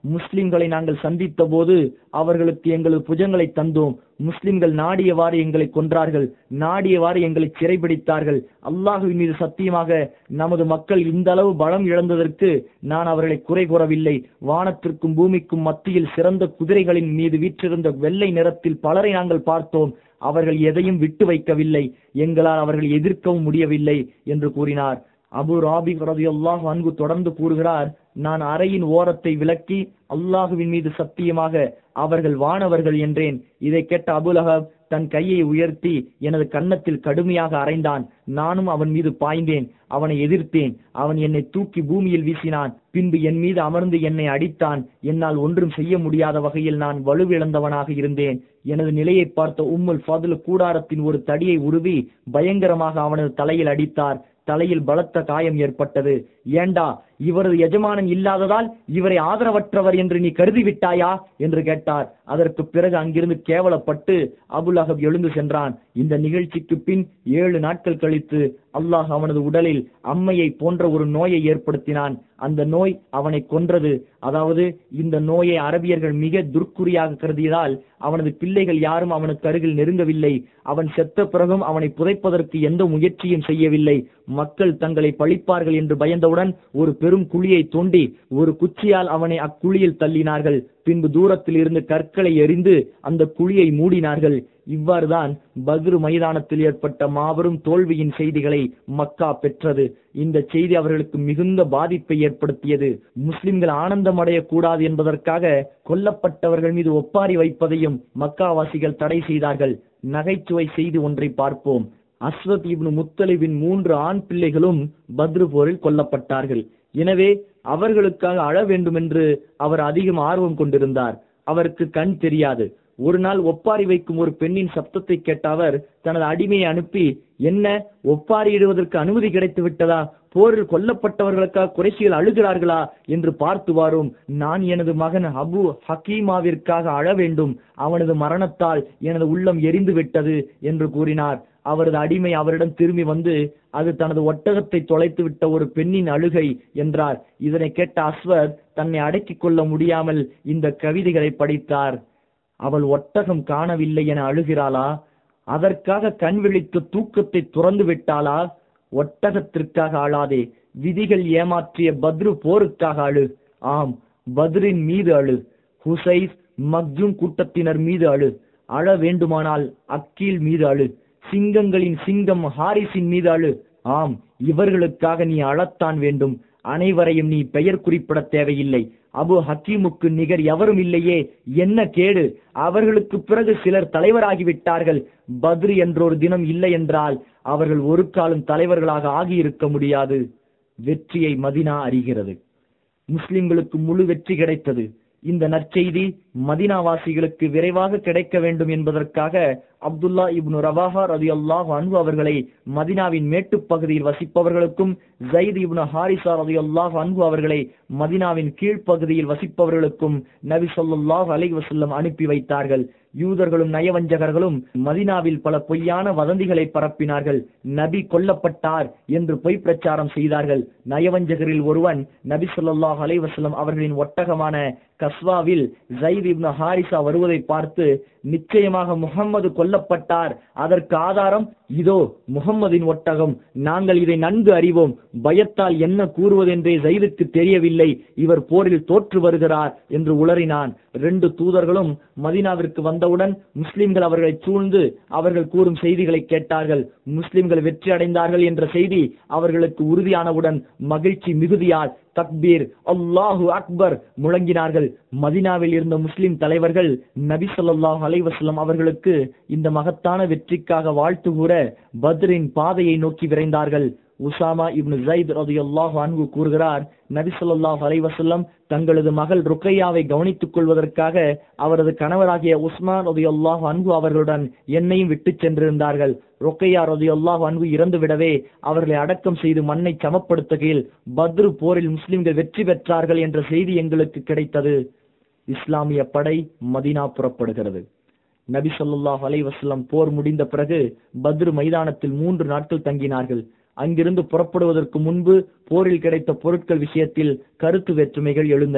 முஸ்லிம்களை நாங்கள் சந்தித்த போது அவர்களுக்கு எங்களது புஜங்களை தந்தோம். முஸ்லிம்கள் நாடியவாறு எங்களை கொன்றார்கள், நாடியவாறு எங்களை சிறைபிடித்தார்கள். அல்லாஹுவின் மீது சத்தியமாக நமது மக்கள் இந்த அளவு பலம் இழந்ததற்கு நான் அவர்களை குறை கூறவில்லை. வானத்திற்கும் பூமிக்கும் மத்தியில் சிறந்த குதிரைகளின் மீது வீற்றிருந்த வெள்ளை நிறத்தில் பலரை நாங்கள் பார்த்தோம். அவர்கள் எதையும் விட்டு வைக்கவில்லை, எங்களால் அவர்கள் எதிர்க்கவும் முடியவில்லை என்று கூறினார். அபு ராபி ரலியல்லாஹு அன்ஹு தொடர்ந்து கூறுகிறார், நான் அறையின் ஓரத்தை விலக்கி அல்லாஹுவின் மீது சத்தியமாக அவர்கள் வானவர்கள் என்றேன். இதை கேட்ட அபூலஹப் தன் கையை உயர்த்தி எனது கன்னத்தில் கடுமையாக அறைந்தான். நானும் அவன் மீது பாய்ந்தேன், அவனை எதிர்த்தேன். அவன் என்னை தூக்கி பூமியில் வீசினான். பின்பு என் மீது அமர்ந்து என்னை அடித்தான். என்னால் ஒன்றும் செய்ய முடியாத வகையில் நான் வலுவிழந்தவனாக இருந்தேன். எனது நிலையை பார்த்த உம்முல் ஃபதுல் கூடாரத்தின் ஒரு தடியை உருவி பயங்கரமாக அவனது தலையில் அடித்தார். தலையில் பலத்த காயம் ஏற்பட்டது. ஏண்டா, இவரது எஜமானன் இல்லாததால் இவரை ஆதரவற்றவர் என்று நீ கருதிவிட்டாயா என்று கேட்டார். அதற்கு பிறகு அங்கிருந்து கேவலப்பட்டு அபுலஹப் எழுந்து சென்றான். இந்த நிகழ்ச்சிக்கு பின் ஏழு நாட்கள் கழித்து அல்லாஹ் அவனது உடலில் அம்மையை போன்ற ஒரு நோயை ஏற்படுத்தினான். அந்த நோய் அவனை கொன்றது. அதாவது இந்த நோயை அரபியர்கள் மிக துர்க்குறியாக கருதியதால் அவனது பிள்ளைகள் யாரும் அவனுக்கு அருகில் நெருங்கவில்லை. அவன் செத்த பிறகும் அவனை புதைப்பதற்கு எந்த முயற்சியும் செய்யவில்லை. மக்கள் தங்களை பழிப்பார்கள் என்று பயந்தவுடன் ஒரு பெரும் குழியை தோண்டி ஒரு குச்சியால் அவனை அக்குழியில் தள்ளினார்கள். பின்பு தூரத்தில் இருந்து கற்களை எறிந்து அந்த குழியை மூடினார்கள். இவ்வாறுதான் பத்ர் மைதானத்தில் ஏற்பட்ட மாபெரும் தோல்வியின் செய்திகளை மக்கா பெற்றது. இந்த செய்தி அவர்களுக்கு மிகுந்த பாதிப்பை ஏற்படுத்தியது. முஸ்லிம்கள் ஆனந்தம் அடையக்கூடாது என்பதற்காக கொல்லப்பட்டவர்கள் மீது ஒப்பாரி வைப்பதையும் மக்காவாசிகள் தடை செய்தார்கள். நகைச்சுவை செய்தி ஒன்றை பார்ப்போம். அஸ்வத் இப்னு முத்தலிபின் மூன்று ஆண் பிள்ளைகளும் பத்ரு போரில் கொல்லப்பட்டார்கள். எனவே அவர்களுக்காக அழ வேண்டும் என்று அவர் அதிகம் ஆர்வம் கொண்டிருந்தார். அவருக்கு கண் தெரியாது. ஒரு நாள் ஒப்பாரி வைக்கும் ஒரு பெண்ணின் சப்தத்தை கேட்ட அவர் தனது அடிமையை அனுப்பி, என்ன, ஒப்பாரி இடுவதற்கு அனுமதி கிடைத்து விட்டதா? போரில் கொல்லப்பட்டவர்களுக்காக குறைஷிகள் அழுகிறார்களா என்று பார்த்து வாரும். நான் எனது மகன் அபு ஹக்கீமாவிற்காக அழ வேண்டும். அவனது மரணத்தால் எனது உள்ளம் எரிந்து விட்டது என்று கூறினார். அவரது அடிமை அவரிடம் திரும்பி வந்து, அது தனது ஒட்டகத்தை தொலைத்து விட்ட ஒரு பெண்ணின் அழுகை என்றார். இதனை கேட்ட அஸ்வத் தன்னை அடக்கிக் கொள்ள முடியாமல் இந்த கவிதைகளை படித்தார். அவள் ஒட்டகம் காணவில்லை என அழுகிறாளா? அதற்காக கண் விழித்து தூக்கத்தை துறந்து விட்டாளா? ஒட்டகத்திற்காக அழாதே, விதிகள் ஏமாற்றிய பத்ரு போருக்காக அழு. ஆம், பத்ரின் மீது அழு. ஹுசைஸ் மக்ஜூம் கூட்டத்தினர் மீது அழு. அழ வேண்டுமானால் அக்கீல் மீது அழு. சிங்கங்களின் சிங்கம் ஹாரிஸின் மீது அழு. ஆம், இவர்களுக்காக நீ அழத்தான் வேண்டும். அனைவரையும் நீ பெயர் குறிப்பிட தேவையில்லை. அபு ஹக்கீமுக்கு நிகர் எவரும் இல்லையே, என்ன கேடு! அவர்களுக்கு பிறகு சிலர் தலைவராகிவிட்டார்கள். பத்ர் என்றொரு தினம் இல்லை என்றால் அவர்கள் ஒரு காலம் தலைவர்களாக ஆகியிருக்க முடியாது. வெற்றியை மதினா அறிகிறது. முஸ்லிம்களுக்கு முழு வெற்றி கிடைத்தது. இந்த நற்செய்தி மதினாவாசிகளுக்கு விரைவாக கிடைக்க வேண்டும் என்பதற்காக அப்துல்லா இப்னு ரவாஹா ரலியல்லாஹு அன்ஹு அவர்களை மதினாவின் மேட்டுப் பகுதியில் வசிப்பவர்களுக்கும், ஸைத் இப்னு ஹாரிஸா ரலியல்லாஹு அன்ஹு அவர்களை மதினாவின் கீழ்ப்பகுதியில் வசிப்பவர்களுக்கும் நபி ஸல்லல்லாஹு அலைஹி வஸல்லம் அனுப்பி வைத்தார்கள். யூதர்களும் நயவஞ்சகர்களும் மதினாவில் பல பொய்யான வதந்திகளை பரப்பினார்கள். நபி கொல்லப்பட்டார் என்று பொய் பிரச்சாரம் செய்தார்கள். நயவஞ்சகரில் ஒருவன் நபி ஸல்லல்லாஹு அலைஹி வஸல்லம் அவர்களின் ஒட்டகமான கஸ்வாவில் ஸைத் இப்னு ஹாரிஸா வருவதை பார்த்து, நிச்சயமாக முஹம்மது கொல்லப்பட்டார், அதற்கு ஆதாரம் இதோ முஹம்மதின் ஒட்டகம், நாங்கள் இதை நன்கு அறிவோம், பயத்தால் என்ன கூறுவதென்றே ஸைதுக்கு தெரியவில்லை, இவர் போரில் தோற்று வருகிறார் என்று உளறினான். இரண்டு தூதர்களும் மதீனாவிற்கு வந்தவுடன் முஸ்லிம்கள் அவர்களை சூழ்ந்து அவர்கள் கூறும் செய்திகளை கேட்டார்கள். முஸ்லிம்கள் வெற்றி அடைந்தார்கள் என்ற செய்தி அவர்களுக்கு உறுதியானவுடன் மகிழ்ச்சி மிகுதியால் தக்பீர், அல்லாஹு அக்பர் முழங்கினார்கள். மதீனாவில் இருந்த முஸ்லிம் தலைவர்கள் நபி ஸல்லல்லாஹு அலைஹி வஸல்லம் அவர்களுக்கு இந்த மகத்தான வெற்றிக்காக வாழ்த்து கூற பத்ரின் பாதையை நோக்கி விரைந்தார்கள். உசாமா இப்னு ஸைத் ரலியல்லாஹு அன்ஹு கூறுகிறார், நபி ஸல்லல்லாஹு அலைஹி வஸல்லம் தங்களது மகள் ருக்கையாவை கவனித்துக் கொள்வதற்காக அவரது கணவராகிய உஸ்மான் ரலியல்லாஹு அன்ஹு அவர்களுடன் என்னையும் விட்டு சென்றிருந்தார்கள். ருக்கையா ரலியல்லாஹு அன்ஹு இறந்து விடவே அவர்களை அடக்கம் செய்து மண்ணை சமப்படுத்துகையில் பத்ரு போரில் முஸ்லிம்கள் வெற்றி பெற்றார்கள் என்ற செய்தி எங்களுக்கு கிடைத்தது. இஸ்லாமிய படை மதீனா புறப்படுகிறது. நபி ஸல்லல்லாஹு அலைஹி வஸல்லம் போர் முடிந்த பிறகு பத்ரு மைதானத்தில் மூன்று நாட்கள் தங்கினார்கள். அங்கிருந்து புறப்படுவதற்கு முன்பு போரில் கிடைத்த பொருட்கள் விஷயத்தில் கருத்து வேற்றுமைகள் எழுந்தன.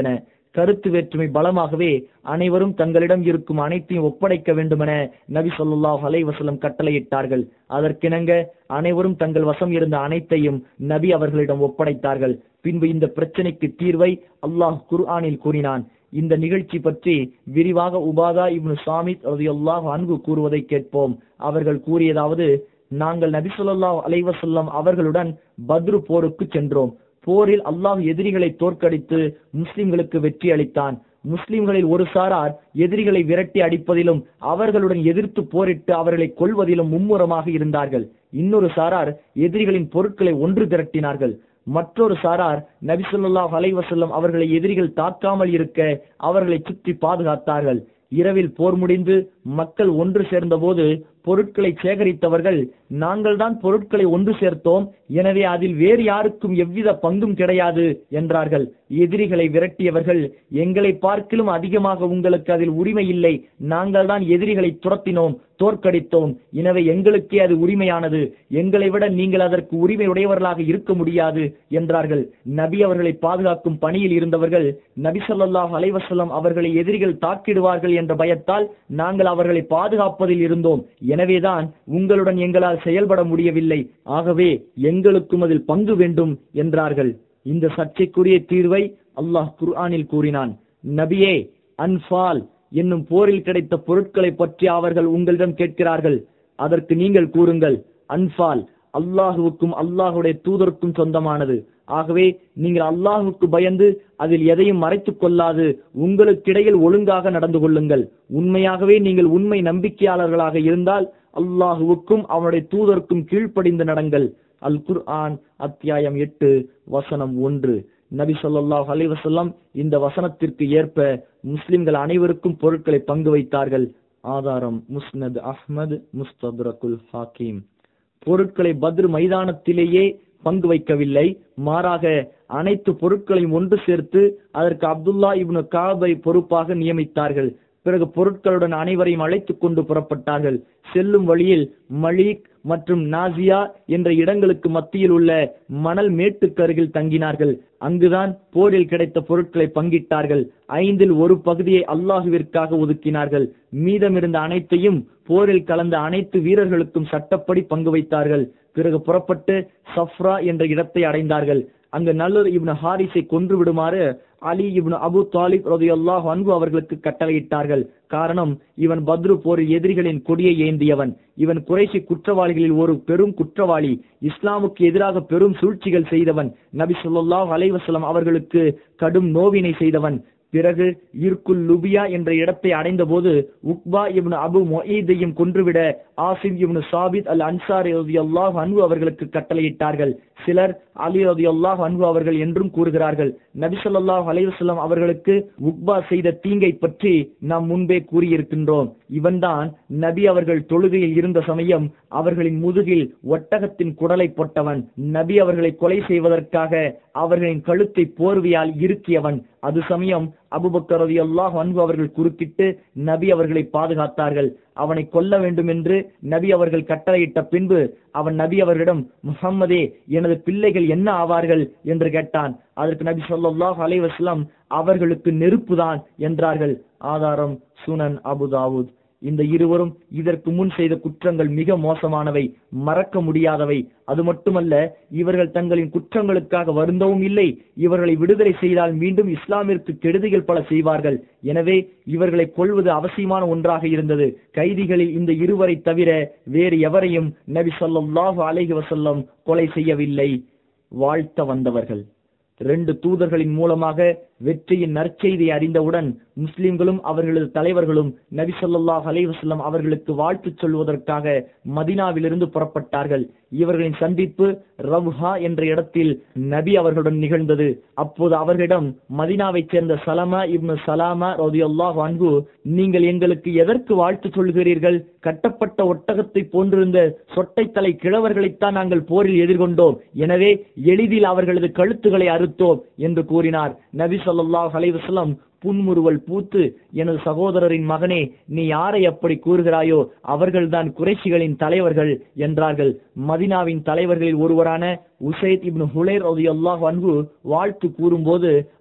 கருத்து வேற்றுமை பலமாகவே அனைவரும் தங்களிடம் இருக்கும் அனைத்தையும் ஒப்படைக்க வேண்டுமென நபி ஸல்லல்லாஹு அலைஹி வஸல்லம் கட்டளையிட்டார்கள். அதற்கிணங்க அனைவரும் தங்கள் வசம் இருந்த அனைத்தையும் நபி அவர்களிடம் ஒப்படைத்தார்கள். பின்பு இந்த பிரச்சனைக்கு தீர்வை அல்லாஹ் குர்ஆனில் கூறினான். இந்த நிகழ்ச்சி பற்றி விரிவாக உபாதா இப்னு சாமித் ரலியல்லாஹு அன்ஹு கூறுவதை கேட்போம். அவர்கள் கூறியதாவது, நாங்கள் நபி ஸல்லல்லாஹு அலைஹி வஸல்லம் அவர்களுடன் பத்ரு போருக்கு சென்றோம். போரில் அல்லாஹ் எதிரிகளை தோற்கடித்து முஸ்லிம்களுக்கு வெற்றி அளித்தான். முஸ்லிம்களில் ஒரு சாரார் எதிரிகளை விரட்டி அடிப்பதிலும் அவர்களுடன் எதிர்த்து போரிட்டு அவர்களை கொல்வதிலும் மும்முரமாக இருந்தார்கள். இன்னொரு சாரார் எதிரிகளின் பொருட்களை ஒன்று திரட்டினார்கள். மற்றொரு சாரார் நபி ஸல்லல்லாஹு அலைஹி வஸல்லம் அவர்களை எதிரிகள் தாக்காமல் இருக்க அவர்களை சுற்றி பாதுகாத்தார்கள். இரவில் போர் முடிந்து மக்கள் ஒன்று சேர்ந்த போது பொருட்களை சேகரித்தவர்கள், நாங்கள் தான் பொருட்களை ஒன்று சேர்த்தோம், எனவே அதில் வேறு யாருக்கும் எவ்வித பங்கும் கிடையாது என்றார்கள். எதிரிகளை விரட்டியவர்கள், எங்களை பார்க்கிலும் அதிகமாக உங்களுக்கு அதில் உரிமை இல்லை, நாங்கள் தான் எதிரிகளை துரத்தினோம், தோற்கடித்தோம், எனவே எங்களுக்கே அது உரிமையானது, எங்களை விட நீங்கள் அதற்கு உரிமை உடையவர்களாக இருக்க முடியாது என்றார்கள். நபி அவர்களை பாதுகாக்கும் பணியில் இருந்தவர்கள் நபி ஸல்லல்லாஹு அலைஹி வஸல்லம் அவர்களை எதிரிகள் தாக்கிடுவார்கள் என்ற பயத்தால் நாங்கள் அவர்களை பாதுகாப்பதில் இருந்தோம், எனவேதான் உங்களுடன் எங்களால் செயல்பட முடியவில்லை, ஆகவே எங்களுக்கும் அதில் பங்கு வேண்டும் என்றார்கள். இந்த சர்ச்சைக்குரிய தீர்வை அல்லாஹ் குர்ஆனில் கூறினான். நபியே, அன்பால் என்னும் போரில் கிடைத்த பொருட்களை பற்றி அவர்கள் உங்களிடம் கேட்கிறார்கள். அதற்கு நீங்கள் கூறுங்கள், அன்பால் அல்லாஹுவுக்கும் அல்லாஹுடைய தூதருக்கும் சொந்தமானது. ஆகவே நீங்கள் அல்லாஹுக்கு பயந்து அதில் எதையும் மறைத்துக் கொள்ளாது உங்களுக்கிடையில் ஒழுங்காக நடந்து கொள்ளுங்கள். உண்மையாகவே நீங்கள் உண்மை நம்பிக்கையாளர்களாக இருந்தால் அல்லாஹுவுக்கும் அவனுடைய தூதருக்கும் கீழ்ப்படிந்து நடங்கள். அல் குர்ஆன் அத்தியாயம் எட்டு வசனம் ஒன்று. நபி ஸல்லல்லாஹு அலைஹி வஸல்லம் இந்த வசனத்திற்கு ஏற்ப முஸ்லிம்கள் அனைவருக்கும் பொருட்களை பங்கு வைத்தார்கள். ஆதாரம் முஸ்னத் அஹ்மது, முஸ்தத்ரகுல் ஹாக்கிம். பொருட்களை பத்ர் மைதானத்திலேயே பங்கு வைக்கவில்லை, மாறாக அனைத்து பொருட்களையும் ஒன்று சேர்த்து அதற்கு அப்துல்லா இப்னு காபை பொறுப்பாக நியமித்தார்கள். பிறகு பொருட்களுடன் அனைவரையும் அழைத்துக் கொண்டு புறப்பட்டார்கள். செல்லும் வழியில் மலீக் மற்றும் நாசியா என்ற இடங்களுக்கு மத்தியில் உள்ள மணல் மேட்டுக்கு அருகில் தங்கினார்கள். அங்குதான் போரில் கிடைத்த பொருட்களை பங்கிட்டார்கள். ஐந்தில் ஒரு பகுதியை அல்லாஹுவிற்காக ஒதுக்கினார்கள். மீதமிருந்த அனைத்தையும் போரில் கலந்த அனைத்து வீரர்களுக்கும் சட்டப்படி பங்கு வைத்தார்கள். பிறகு புறப்பட்டு சஃப்ரா என்ற இடத்தை அடைந்தார்கள். அங்கு நல்லர் இப்னு ஹாரிஸை கொன்று விடுமாறு அலி இப்னு அபு தாலிப் ரலியல்லாஹு அன்ஹு அவர்களுக்கு கட்டளையிட்டார்கள். காரணம், இவன் பத்ரு போரில் எதிரிகளின் கொடியை ஏந்தியவன். இவன் குறைஷி குற்றவாளிகளில் ஒரு பெரும் குற்றவாளி, இஸ்லாமுக்கு எதிராக பெரும் சூழ்ச்சிகள் செய்தவன், நபி ஸல்லல்லாஹு அலைஹி வஸல்லம் அவர்களுக்கு கடும் நோவினை செய்தவன். பிறகு இர்குல் லுபியா என்ற இடத்தை அடைந்த போது உக்பா இப்னு அபு முஈதையும் கொன்றுவிட ஆசிம் இப்னு சாபித் அல் அன்சாரி ரலியல்லாஹு அன்ஹு அவர்களுக்கு கட்டளையிட்டார்கள். சிலர் அலி ரலியல்லாஹு அன்ஹு அவர்கள் என்றும் கூறுகிறார்கள். நபி ஸல்லல்லாஹு அலைஹி வஸல்லம் அவர்களுக்கு உக்பா செய்த தீங்கை பற்றி நாம் முன்பே கூறியிருக்கின்றோம். இவன்தான் நபி அவர்கள் தொழுகையில் இருந்த சமயம் அவர்களின் முதுகில் ஒட்டகத்தின் குடலை போட்டவன். நபி அவர்களை கொலை செய்வதற்காக அவர்களின் கழுத்தை போர்வையால் இறுக்கியவன். அது சமயம் அபூபக்கர் ரலியல்லாஹு அன்ஹு அவர்கள் குறுக்கிட்டு நபி அவர்களை பாதுகாத்தார்கள். அவனை கொல்ல வேண்டும் என்று நபி அவர்கள் கட்டளையிட்ட பின்பு அவன் நபி அவர்களிடம், முஹம்மதே, எனது பிள்ளைகள் என்ன ஆவார்கள் என்று கேட்டான். அதற்கு நபி ஸல்லல்லாஹு அலைஹி வஸல்லம், அவர்களுக்கு நெருப்புதான் என்றார்கள். ஆதாரம் சுனன் அபு தாவூத். இந்த இருவரும் இதற்கு முன் செய்த குற்றங்கள் மிக மோசமானவை, மறக்க முடியாதவை. அது மட்டுமல்ல, இவர்கள் தங்களின் குற்றங்களுக்காக வருந்தவும் இல்லை. இவர்களை விடுதலை செய்தால் மீண்டும் இஸ்லாமிற்கு கெடுதிகள் பல செய்வார்கள். எனவே இவர்களை கொல்வது அவசியமான ஒன்றாக இருந்தது. கைதிகளில் இந்த இருவரை தவிர வேறு எவரையும் நபி ஸல்லல்லாஹு அலைஹி வஸல்லம் கொலை செய்யவில்லை. வாழ்த்த வந்தவர்கள். இரண்டு தூதர்களின் மூலமாக வெற்றியின் நற்செய்தியை அறிந்தவுடன் முஸ்லிம்களும் அவர்களது தலைவர்களும் நபி ஸல்லல்லாஹு அலைஹி வஸல்லம் அவர்களுக்கு வாழ்த்து சொல்வதற்காக மதீனாவிலிருந்து புறப்பட்டார்கள். இவர்களின் சந்திப்பு ரவ்ஹா என்ற இடத்தில் நபி அவர்களுடன் நிகழ்ந்தது. அப்போது அவர்களிடம் மதீனாவைச் சேர்ந்த சலமா இப்னு சலாமா ரலியல்லாஹு அன்ஹு, நீங்கள் எங்களுக்கு எதற்கு வாழ்த்து சொல்கிறீர்கள்? கட்டப்பட்ட ஒட்டகத்தை போன்றிருந்த சொட்டை தலை கிழவர்களைத்தான் நாங்கள் போரில் எதிர்கொண்டோம், எனவே எளிதில் அவர்களது கழுத்துக்களை அறுத்தோம் என்று கூறினார். நபி ஸல்லல்லாஹு அலைஹி வஸல்லம் புன்முறுவல் பூத்து, எனது சகோதரரின் மகனே, நீ யாரை அப்படி கூறுகிறாயோ அவர்கள்தான் குறைஷிகளின் தலைவர்கள் என்றார்கள். மதீனாவின் தலைவர்களில் ஒருவரான உசைத் இப்னு ஹுலைர் ரலியல்லாஹு அன்ஹு வாழ்த்து கூறும்போது,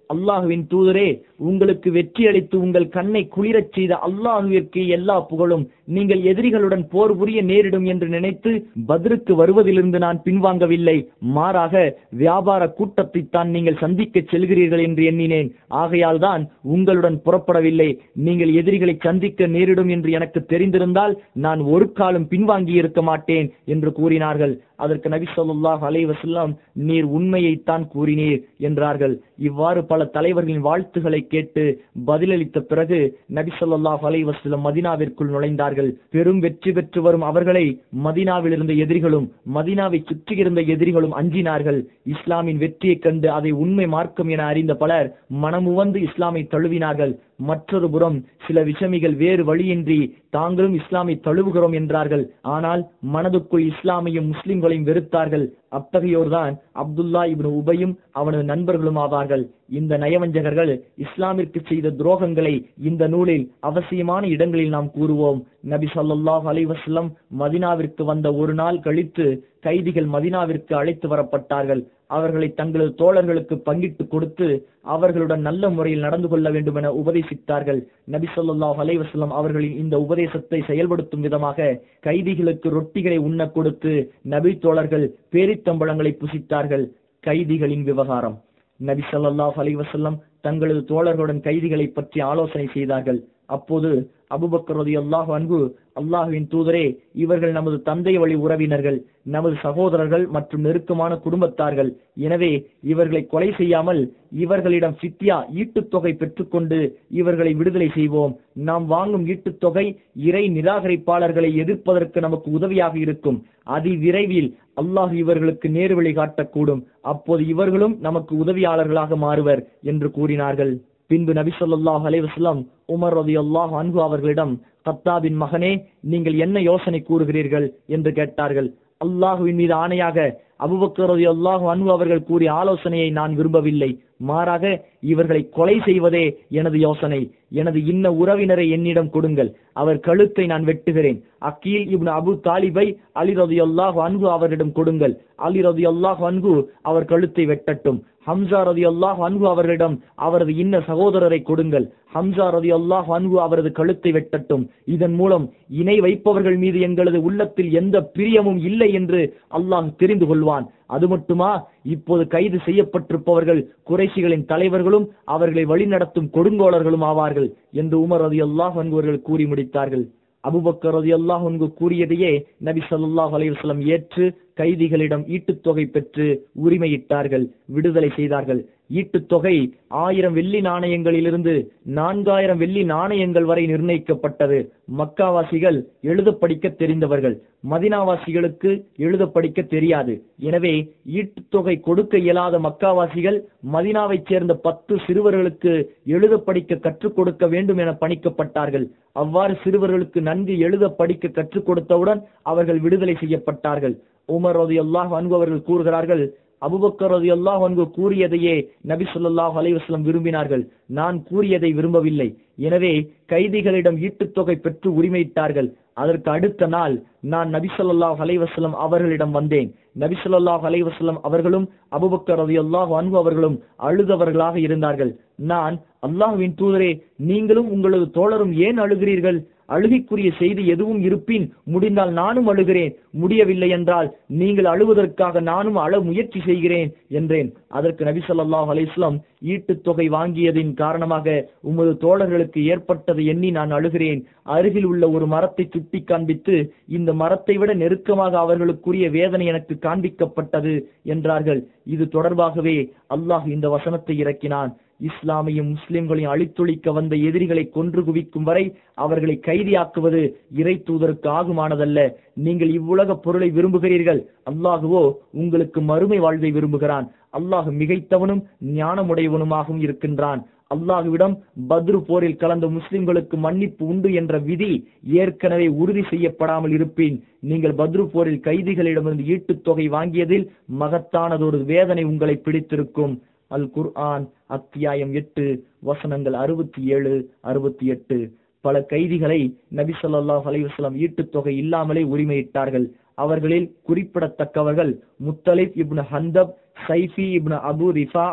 அல்லாஹுவின் தூதரே, உங்களுக்கு வெற்றி அளித்து உங்கள் கண்ணை குளிரச் செய்த அல்லாஹுவிற்கு எல்லா புகழும். நீங்கள் எதிரிகளுடன் போர் புரிய நேரிடும் என்று நினைத்து பத்ருக்கு வருவதிலிருந்து நான் பின்வாங்கவில்லை. மாறாக வியாபார கூட்டத்தை தான் நீங்கள் சந்திக்க செல்கிறீர்கள் என்று எண்ணினேன். ஆகையால் தான் உங்களுடன் புறப்படவில்லை. நீங்கள் எதிரிகளை சந்திக்க நேரிடும் என்று எனக்கு தெரிந்திருந்தால் நான் ஒரு காலம் பின்வாங்கி இருக்க மாட்டேன் என்று கூறினார்கள். அதற்கு நபி ஸல்லல்லாஹு அலைஹி வஸல்லம், நீர் உண்மையைத்தான் கூறினீர் என்றார்கள். இவ்வாறு பல தலைவர்களின் வாழ்த்துக்களை கேட்டு பதிலளித்த பிறகு நபி ஸல்லல்லாஹு அலைஹி வஸல்லம் மதீனாவிற்குள் நுழைந்தார்கள். பெரும் வெற்றி பெற்று வரும் அவர்களை மதீனாவில் இருந்த எதிரிகளும் மதீனாவை சுற்றியிருந்த எதிரிகளும் அஞ்சினார்கள். இஸ்லாமின் வெற்றியைக் கண்டு அதை உண்மை மார்க்கம் என அறிந்த பலர் மனமுவந்து இஸ்லாமை தழுவினார்கள். மற்றொரு புறம் சில விஷமிகள் வேறு வழியின்றி தாங்களும் இஸ்லாமை தழுவுகிறோம் என்றார்கள். ஆனால் மனதுக்குள் இஸ்லாமையும் முஸ்லிம்களையும் வெறுத்தார்கள். அத்தகையோர்தான் அப்துல்லா இப்னு உபையும் அவனது நண்பர்களும் ஆவார்கள். இந்த நயவஞ்சகர்கள் இஸ்லாமிற்கு செய்த துரோகங்களை இந்த நூலில் அவசியமான இடங்களில் நாம் கூறுவோம். நபி ஸல்லல்லாஹு அலைஹி வஸல்லம் மதீனாவிற்கு வந்த ஒரு நாள் கழித்து கைதிகள் மதீனாவிற்கு அழைத்து வரப்பட்டார்கள். அவர்களை தங்களது தோழர்களுக்கு பங்கிட்டு கொடுத்து அவர்களுடன் நல்ல முறையில் நடந்து கொள்ள வேண்டும் என உபதேசித்தார்கள். நபி ஸல்லல்லாஹு அலைஹி வஸல்லம் அவர்களின் இந்த உபதேசத்தை செயல்படுத்தும் விதமாக கைதிகளுக்கு ரொட்டிகளை உண்ண கொடுத்து நபி தோழர்கள் பேரித்தம்பழங்களை புசித்தார்கள். கைதிகளின் விவகாரம். நபி ஸல்லல்லாஹு அலைஹி வஸல்லம் தங்களது தோழர்களுடன் கைதிகளை பற்றி ஆலோசனை செய்தார்கள். அப்போது அபூபக்கர் ரலியல்லாஹு அன்ஹு, அல்லாஹ்வின் தூதரே, இவர்கள் நமது தந்தை வழி உறவினர்கள், நமது சகோதரர்கள் மற்றும் நெருக்கமான குடும்பத்தார்கள். எனவே இவர்களை கொலை செய்யாமல் இவர்களிடம் ஃபித்யா ஈட்டுத்தொகை பெற்றுக்கொண்டு இவர்களை விடுதலை செய்வோம். நாம் வாங்கும் ஈட்டுத்தொகை இறை நிராகரிப்பாளர்களை எதிர்ப்பதற்கு நமக்கு உதவியாக இருக்கும். அதி விரைவில் அல்லாஹ் இவர்களுக்கு நேர்வழி காட்டக்கூடும். அப்போது இவர்களும் நமக்கு உதவியாளர்களாக மாறுவர் என்று கூறினார்கள். பின்பு நபி ஸல்லல்லாஹு அலைஹி வஸல்லம் உமர் ரலியல்லாஹு அன்ஹு அவர்களிடம், கத்தாபின் மகனே, நீங்கள் என்ன யோசனை கூறுகிறீர்கள் என்று கேட்டார்கள். அல்லாஹுவின் மீது ஆணையாக அபூபக்கர் ரலியல்லாஹு அன்ஹு அவர்கள் கூறிய ஆலோசனையை நான் விரும்பவில்லை. மாறாக இவர்களை கொலை செய்வதே எனது யோசனை. எனது இன்ன உறவினரை என்னிடம் கொடுங்கள், அவர் கழுத்தை நான் வெட்டுகிறேன். அக்கீல் இப்னு அபு தாலிபை அலி ரலியல்லாஹு அன்ஹு அவரிடம் கொடுங்கள், அலி ரலியல்லாஹு அன்ஹு அவர் கழுத்தை வெட்டட்டும். ஹம்சா ரலியல்லாஹு அன்ஹு அவர்களிடம் அவரது இன்ன சகோதரரை கொடுங்கள், ஹம்சா ரலியல்லாஹு அன்ஹு அவரது கழுத்தை வெட்டட்டும். இதன் மூலம் இணை வைப்பவர்கள் மீது எங்களது உள்ளத்தில் எந்த பிரியமும் இல்லை என்று அல்லாஹ் தெரிந்து கொள்வான். அது மட்டுமா, இப்போது கைது செய்யப்பட்டிருப்பவர்கள் குறைஷிகளின் தலைவர்களும் அவர்களை வழிநடத்தும் கொடுங்கோலர்களும் ஆவார்கள் என்று உமர் ரலியல்லாஹு அன்ஹு அவர்கள் கூறி முடித்தார்கள். அபூபக்கர் ரலியல்லாஹு அன்ஹு கூறியதையே நபி ஸல்லல்லாஹு அலைஹி வஸல்லம் ஏற்று கைதிகளிடம் ஈட்டுத்தொகை பெற்று உரிமையிட்டார்கள், விடுதலை செய்தார்கள். ஈட்டுத்தொகை ஆயிரம் வெள்ளி நாணயங்களிலிருந்து நான்காயிரம் வெள்ளி நாணயங்கள் வரை நிர்ணயிக்கப்பட்டது. மக்காவாசிகள் எழுத படிக்க தெரிந்தவர்கள், மதீனாவாசிகளுக்கு எழுத படிக்க தெரியாது. எனவே ஈட்டுத்தொகை கொடுக்க இயலாத மக்காவாசிகள் மதீனாவைச் சேர்ந்த பத்து சிறுவர்களுக்கு எழுத படிக்க கற்றுக் கொடுக்க வேண்டும் என பணிக்கப்பட்டார்கள். அவ்வாறு சிறுவர்களுக்கு நன்கு எழுத படிக்க கற்றுக் கொடுத்தவுடன் அவர்கள் விடுதலை செய்யப்பட்டார்கள். உமர் ரலியல்லாஹு அன்ஹு அவர்கள் கூறுகிறார்கள், அபூபக்கர் ரலியல்லாஹு அன்ஹு கூறியதையே நபி ஸல்லல்லாஹு அலைஹி வஸல்லம் விரும்பினார்கள், நான் கூறியதை விரும்பவில்லை. எனவே கைதிகளிடம் ஈட்டுத்தொகை பெற்று உரிமையிட்டார்கள். அதற்கு அடுத்த நாள் நான் நபி ஸல்லல்லாஹு அலைஹி வஸல்லம் அவர்களிடம் வந்தேன். நபி ஸல்லல்லாஹு அலைஹி வஸல்லம் அவர்களும் அபூபக்கர் ரலியல்லாஹு அன்ஹு அவர்களும் அழுதவர்களாக இருந்தார்கள். நான், அல்லாஹ்வின் தூதரே, நீங்களும் உங்களது தோழரும் ஏன் அழுகிறீர்கள்? அழுகைக்குரிய செய்தி எதுவும் இருப்பின் முடிந்தால் நானும் அழுகிறேன், முடியவில்லை என்றால் நீங்கள் அழுவதற்காக நானும் அழ முயற்சி செய்கிறேன் என்றேன். அதற்கு நபி ஸல்லல்லாஹு அலைஹி வஸல்லம், ஈட்டுத் தொகை வாங்கியதின் காரணமாக உமது தோழர்களுக்கு ஏற்பட்டதை எண்ணி நான் அழுகிறேன். அருகில் உள்ள ஒரு மரத்தை சுட்டி காண்பித்து, இந்த மரத்தை விட நெருக்கமாக அவர்களுக்குரிய வேதனை எனக்கு காண்பிக்கப்பட்டது என்றார்கள். இது தொடர்பாகவே அல்லாஹ் இந்த வசனத்தை இறக்கினான். இஸ்லாமையும் முஸ்லிம்களையும் அழித்தொழிக்க வந்த எதிரிகளை கொன்று குவிக்கும் வரை அவர்களை கைதியாக்குவது இறை தூதருக்கு ஆகுமானதல்ல. நீங்கள் இவ்வுலக பொருளை விரும்புகிறீர்கள், அல்லாஹுவோ உங்களுக்கு மறுமை வாழ்வை விரும்புகிறான். அல்லாஹ் மிகைத்தவனும் ஞானமுடையவனுமாகவும் இருக்கின்றான். அல்லாஹுவிடம் பத்ரு போரில் கலந்த முஸ்லிம்களுக்கு மன்னிப்பு உண்டு என்ற விதி ஏற்கனவே உறுதி செய்யப்படாமல் இருப்பின், நீங்கள் பத்ரு போரில் கைதிகளிடமிருந்து ஈட்டுத் தொகை வாங்கியதில் மகத்தானதொரு வேதனை உங்களை பிடித்திருக்கும். அல் குர்ஆன் அத்தியாயம் எட்டு வசனங்கள் அறுபத்தி ஏழு அறுபத்தி எட்டு. பல கைதிகளை நபி ஸல்லல்லாஹு அலைஹி வஸல்லம் ஈட்டுத் தொகை இல்லாமலே உரிமையிட்டார்கள். அவர்களில் குறிப்பிடத்தக்கவர்கள் முத்தலிப் இப்னு ஹந்தப், சைஃபி இப்னு அபு ரிஃபாஆ,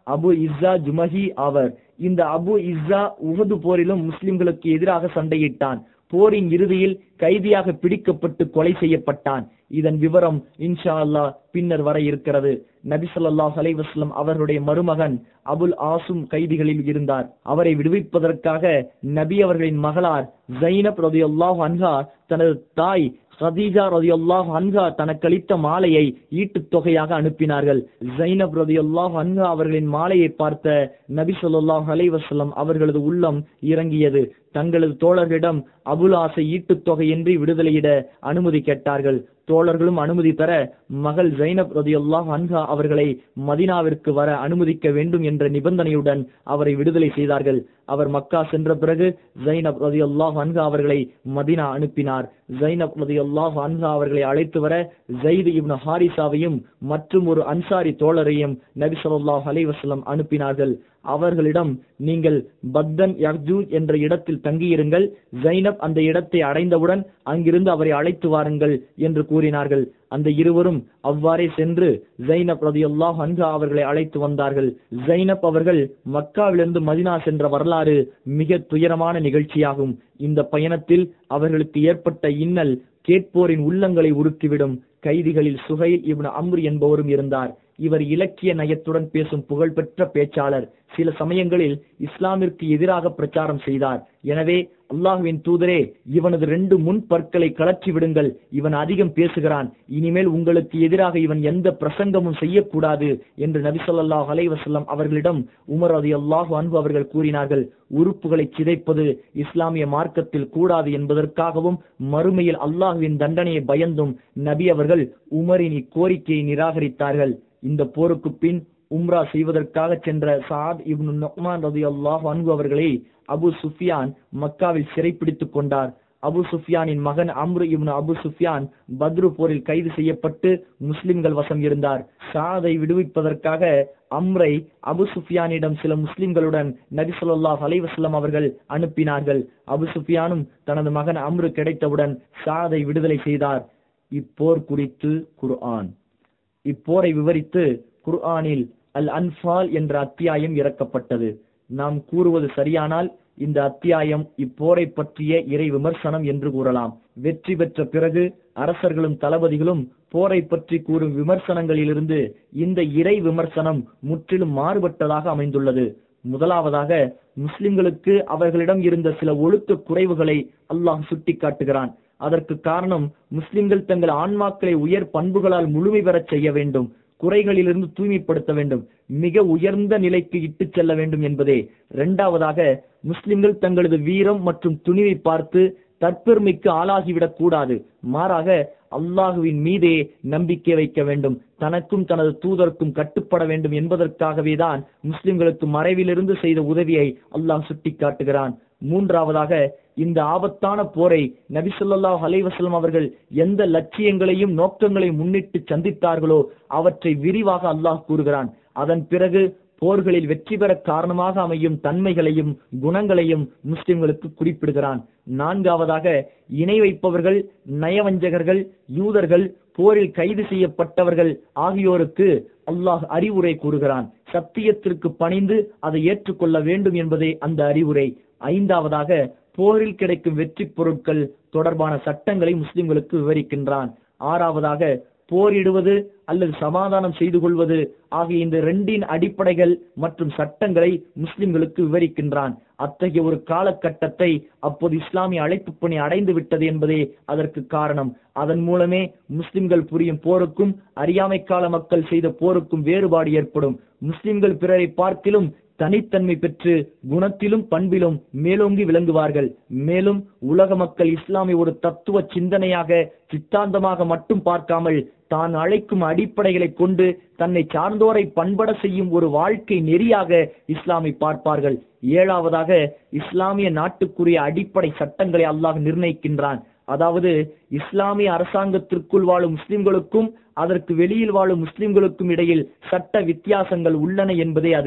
அபு இஸ்ஸா ஜுமஹி ஆவர். இந்த அபு இஸ்ஸா உஹது போரிலும் முஸ்லிம்களுக்கு எதிராக சண்டையிட்டான். போரின் இறுதியில் கைதியாக பிடிக்கப்பட்டு கொலை செய்யப்பட்டான். இதன் விவரம் இன்ஷா அல்லாஹ் பின்னர் வர இருக்கிறது. நபி ஸல்லல்லாஹு அலைஹி வஸல்லம் அவர்களுடைய மருமகன் அபுல் ஆசும் கைதிகளில் இருந்தார். அவரை விடுவிப்பதற்காக நபி அவர்களின் மகளார் ஸைனப் ரலியல்லாஹு அன்ஹா தனது தாய் கதீஜா ரலியல்லாஹு அன்ஹா தனக்களித்த மாலையை ஈட்டுத் தொகையாக அனுப்பினார்கள். ஸைனப் ரலியல்லாஹு அன்ஹா அவர்களின் மாலையை பார்த்த நபி ஸல்லல்லாஹு அலைஹி வஸல்லம் அவர்களது உள்ளம் இறங்கியது. தங்களது தோழர்களிடம் அபுல் ஆசை ஈட்டுத் தொகையின்றி விடுதலையிட அனுமதி கேட்டார்கள். தோழர்களும் அனுமதி தர மகள் ஸைனப் ரலியல்லாஹு அன்ஹா அவர்களை மதீனாவிற்கு வர அனுமதிக்க வேண்டும் என்ற நிபந்தனையுடன் அவரை விடுதலை செய்தார்கள். அவர் மக்கா சென்ற பிறகு ஸைனப் ரலியல்லாஹு அன்ஹா அவர்களை மதீனா அனுப்பினார். ஸைனப் ரலியல்லாஹு அன்ஹா அவர்களை அழைத்து வர ஸைத் இப்னு ஹாரிசாவையும் மற்றும் ஒரு அன்சாரி தோழரையும் நபி ஸல்லல்லாஹு அலைஹி வஸல்லம் அனுப்பினார்கள். அவர்களிடம், நீங்கள் பத்தன் யர்ஜூஜ் என்ற இடத்தில் தங்கியிருங்கள், ஸைனப் அந்த இடத்தை அடைந்தவுடன் அங்கிருந்து அவரை அழைத்து வாருங்கள் என்று கூறினார்கள். அந்த இருவரும் அவ்வாறே சென்று ஸைனப் ரலியல்லாஹு அன்ஹா அவர்களை அழைத்து வந்தார்கள். ஸைனப் அவர்கள் மக்காவிலிருந்து மதீனா சென்ற வரலாறு மிக துயரமான நிகழ்ச்சியாகும். இந்த பயணத்தில் அவர்களுக்கு ஏற்பட்ட இன்னல் கேட்போரின் உள்ளங்களை உருக்கிவிடும். கைதிகளில் சுஹைல் இப்னு அம்ர் என்பவரும் இருந்தார். இவர் இலக்கிய நயத்துடன் பேசும் புகழ்பெற்ற பேச்சாளர். சில சமயங்களில் இஸ்லாமிற்கு எதிராக பிரச்சாரம் செய்தார். எனவே அல்லாஹ்வின் தூதரே, இவனது ரெண்டு முன் பற்களை கலற்றி விடுங்கள், இவன் அதிகம் பேசுகிறான், இனிமேல் உங்களுக்கு எதிராக இவன் எந்த பிரசங்கமும் செய்யக்கூடாது என்று நபி ஸல்லல்லாஹு அலைஹி வஸல்லம் அவர்களிடம் உமர் ரலியல்லாஹு அன்ஹு அவர்கள் கூறினார்கள். உறுப்புகளை சிதைப்பது இஸ்லாமிய மார்க்கத்தில் கூடாது என்பதற்காகவும் மறுமையில் அல்லாஹ்வின் தண்டனையை பயந்தும் நபி அவர்கள் உமரின் இக்கோரிக்கையை நிராகரித்தார்கள். இந்த போருக்கு பின் உம்ரா செய்வதற்காக சென்ற சஅத் இப்னு நுஅ்மான் ரலியல்லாஹு அன்ஹு அவர்களை அபு சுஃபியான் மக்காவில் சிறைப்பிடித்துக் கொண்டார். அபு சுஃபியானின் மகன் அம்ர் இப்னு அபு சுஃபியான் பத்ரு போரில் கைது செய்யப்பட்டு முஸ்லிம்கள் வசம் இருந்தார். சஅதை விடுவிப்பதற்காக அம்ரை அபு சுஃபியானிடம் சில முஸ்லிம்களுடன் நபி ஸல்லல்லாஹு அலைஹி வஸல்லம் அவர்கள் அனுப்பினார்கள். அபு சுஃபியானும் தனது மகன் அம்ரு கிடைத்தவுடன் சஅதை விடுதலை செய்தார். இப்போர் குறித்து குர்ஆன். இப்போரை விவரித்து குர்ஆனில் அல் அன்ஃபால் என்ற அத்தியாயம் இறக்கப்பட்டது. நாம் கூறுவது சரியானால் இந்த அத்தியாயம் இப்போரை பற்றிய இறை விமர்சனம் என்று கூறலாம். வெற்றி பெற்ற பிறகு அரசர்களும் தளபதிகளும் போரை பற்றி கூறும் விமர்சனங்களிலிருந்து இந்த இறை விமர்சனம் முற்றிலும் மாறுபட்டதாக அமைந்துள்ளது. முதலாவதாக, முஸ்லிம்களுக்கு அவர்களிடம் இருந்த சில ஒழுக்க குறைவுகளை அல்லாஹ் சுட்டி காட்டுகிறான். அதற்கு காரணம், முஸ்லிம்கள் தங்கள் ஆன்மாக்களை உயர் பண்புகளால் முழுமை பெறச் செய்ய வேண்டும், குறைகளிலிருந்து தூய்மைப்படுத்த வேண்டும், மிக உயர்ந்த நிலைக்கு இட்டுச் செல்ல வேண்டும் என்பதே. இரண்டாவதாக, முஸ்லிம்கள் தங்களது வீரம் மற்றும் துணிவை பார்த்து தற்பெருமைக்கு ஆளாகிவிடக் கூடாது. மாறாக அல்லாஹுவின் மீதே நம்பிக்கை வைக்க வேண்டும், தனக்கும் தனது தூதருக்கும் கட்டுப்பட வேண்டும் என்பதற்காகவே தான் முஸ்லிம்களுக்கு மறைவிலிருந்து செய்த உதவியை அல்லாஹ் சுட்டி காட்டுகிறான். மூன்றாவதாக, இந்த ஆபத்தான போரை நபி ஸல்லல்லாஹு அலைஹி வஸல்லம் அவர்கள் எந்த லட்சியங்களையும் நோக்கங்களையும் முன்னிட்டு சந்தித்தார்களோ அவற்றை விரிவாக அல்லாஹ் கூறுகிறான். அதன் பிறகு போர்களில் வெற்றி பெற காரணமாக அமையும் தன்மைகளையும் குணங்களையும் முஸ்லிம்களுக்கு குறிப்பிடுகிறான். நான்காவதாக, இணை வைப்பவர்கள், நயவஞ்சகர்கள், யூதர்கள், போரில் கைது செய்யப்பட்டவர்கள் ஆகியோருக்கு அல்லாஹ் அறிவுரை கூறுகிறான். சத்தியத்திற்கு பணிந்து அதை ஏற்றுக்கொள்ள வேண்டும் என்பதே அந்த அறிவுரை. ஐந்தாவதாக, போரில் கிடைக்கும் வெற்றி பொருட்கள் தொடர்பான சட்டங்களை முஸ்லிம்களுக்கு விவரிக்கின்றான். ஆறாவதாக, போரிடுவது அல்லது சமாதானம் செய்து கொள்வது ஆகிய இந்த இரண்டின் அடிப்படைகள் மற்றும் சட்டங்களை முஸ்லிம்களுக்கு விவரிக்கின்றான். அத்தகைய ஒரு காலகட்டத்தை அப்போது இஸ்லாமிய அழைப்பு பணி அடைந்து விட்டது என்பதே அதற்கு காரணம். அதன் மூலமே முஸ்லிம்கள் புரியும் போருக்கும் அறியாமை கால மக்கள் செய்த போருக்கும் வேறுபாடு ஏற்படும். முஸ்லிம்கள் பிறரை பார்த்திலும் தனித்தன்மை பெற்று குணத்திலும் பண்பிலும் மேலோங்கி விளங்குவார்கள். மேலும் உலக மக்கள் இஸ்லாமை ஒரு தத்துவ சிந்தனையாக, சித்தாந்தமாக மட்டும் பார்க்காமல் தான் அழைக்கும் அடிப்படைகளை கொண்டு தன்னை சார்ந்தோரை பண்பட செய்யும் ஒரு வாழ்க்கை நெறியாக இஸ்லாமை பார்ப்பார்கள். ஏழாவதாக, இஸ்லாமிய நாட்டுக்குரிய அடிப்படை சட்டங்களை அல்லாஹ் நிர்ணயிக்கின்றான். அதாவது, இஸ்லாமிய அரசாங்கத்திற்குள் வாழும் முஸ்லிம்களுக்கும் அதற்கு வெளியில் வாழும் முஸ்லிம்களுக்கும் இடையில் சட்ட வித்தியாசங்கள் உள்ளன என்பதே அது.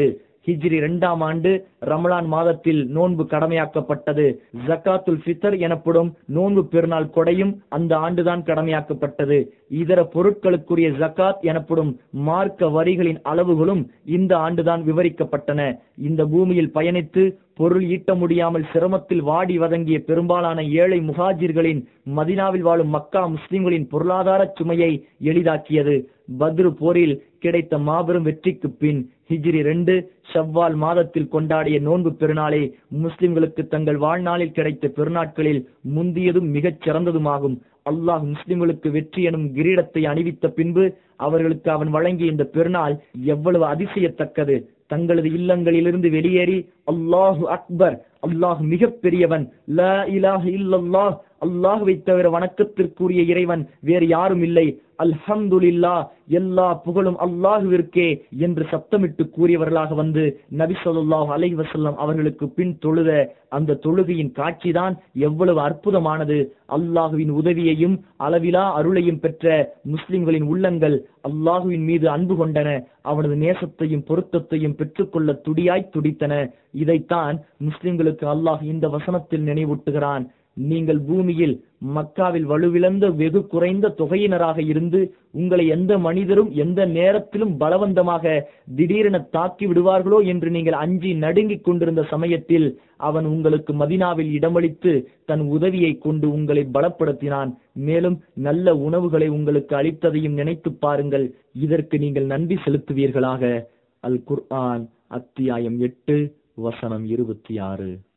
ஹிஜ்ரி இரண்டாம் ஆண்டு ரமலான் மாதத்தில் நோன்பு கடமையாக்கப்பட்டது. ஜக்காத்துல் ஃபித்ர் எனப்படும் நோன்பு பெருநாள் கொடையும் அந்த ஆண்டுதான் கடமையாக்கப்பட்டது. இதர பொருட்களுக்குரிய ஜக்காத் எனப்படும் மார்க்க வரிகளின் அளவுகளும் இந்த ஆண்டுதான் விவரிக்கப்பட்டன. இந்த பூமியில் பயணித்து பொருள் ஈட்ட முடியாமல் சிரமத்தில் வாடி வதங்கிய பெரும்பாலான ஏழை முஹாஜிர்களின் மதினாவில் வாழும் மக்கா முஸ்லிம்களின் பொருளாதார சுமையை எளிதாக்கியது. பத்ரு போரில் கிடைத்த மாபெரும் வெற்றிக்கு பின் ஹிஜ்ரி இரண்டு ஷவ்வால் மாதத்தில் கொண்டாடிய நோன்பு பெருநாளே முஸ்லிம்களுக்கு தங்கள் வாழ்நாளில் கிடைத்த பெருநாட்களில் முந்தியதும் மிகச் சிறந்ததுமாகும். அல்லாஹ் முஸ்லிம்களுக்கு வெற்றி எனும் கிரீடத்தை அணிவித்த பின்பு அவர்களுக்கு அவன் வழங்கிய இந்த பெருநாள் எவ்வளவு அதிசயத்தக்கது. தங்களது இல்லங்களிலிருந்து வெளியேறி அல்லாஹு அக்பர், அல்லாஹ் மிக பெரியவன், லா இலாஹ இல்லல்லாஹ், அல்லாஹ்வை தவிர வணக்கத்திற்குரிய இறைவன் வேறு யாரும் இல்லை, அல்ஹம்துலில்லாஹ், எல்லா புகழும் அல்லாஹுவிற்கே என்று சப்தமிட்டு கூறியவர்களாக வந்து நபி ஸல்லல்லாஹு அலைஹி வஸல்லம் அவர்களுக்கு பின் தொழுத அந்த தொழுகையின் காட்சிதான் எவ்வளவு அற்புதமானது. அல்லாஹுவின் உதவியையும் அளவிலா அருளையும் பெற்ற முஸ்லிம்களின் உள்ளங்கள் அல்லாஹுவின் மீது அன்பு கொண்டன. அவனது நேசத்தையும் பொருத்தத்தையும் பெற்றுக்கொள்ள துடியாய் துடித்தன. இதைத்தான் முஸ்லிம்களுக்கு அல்லாஹ் இந்த வசனத்தில் நினைவூட்டுகிறான். நீங்கள் பூமியில் மக்காவில் வலுவிழந்த வெகு குறைந்த தொகையினராக இருந்து உங்களை எந்த மனிதரும் எந்த நேரத்திலும் பலவந்தமாக திடீரென தாக்கி விடுவார்களோ என்று நீங்கள் அஞ்சி நடுங்கிக் கொண்டிருந்த சமயத்தில் அவன் உங்களுக்கு மதினாவில் இடமளித்து தன் உதவியை கொண்டு உங்களை பலப்படுத்தினான். மேலும் நல்ல உணவுகளை உங்களுக்கு அளித்ததையும் நினைத்து பாருங்கள். இதற்கு நீங்கள் நன்றி செலுத்துவீர்களாக. அல் குர்ஆன் அத்தியாயம் எட்டு வசனம் இருபத்தி ஆறு.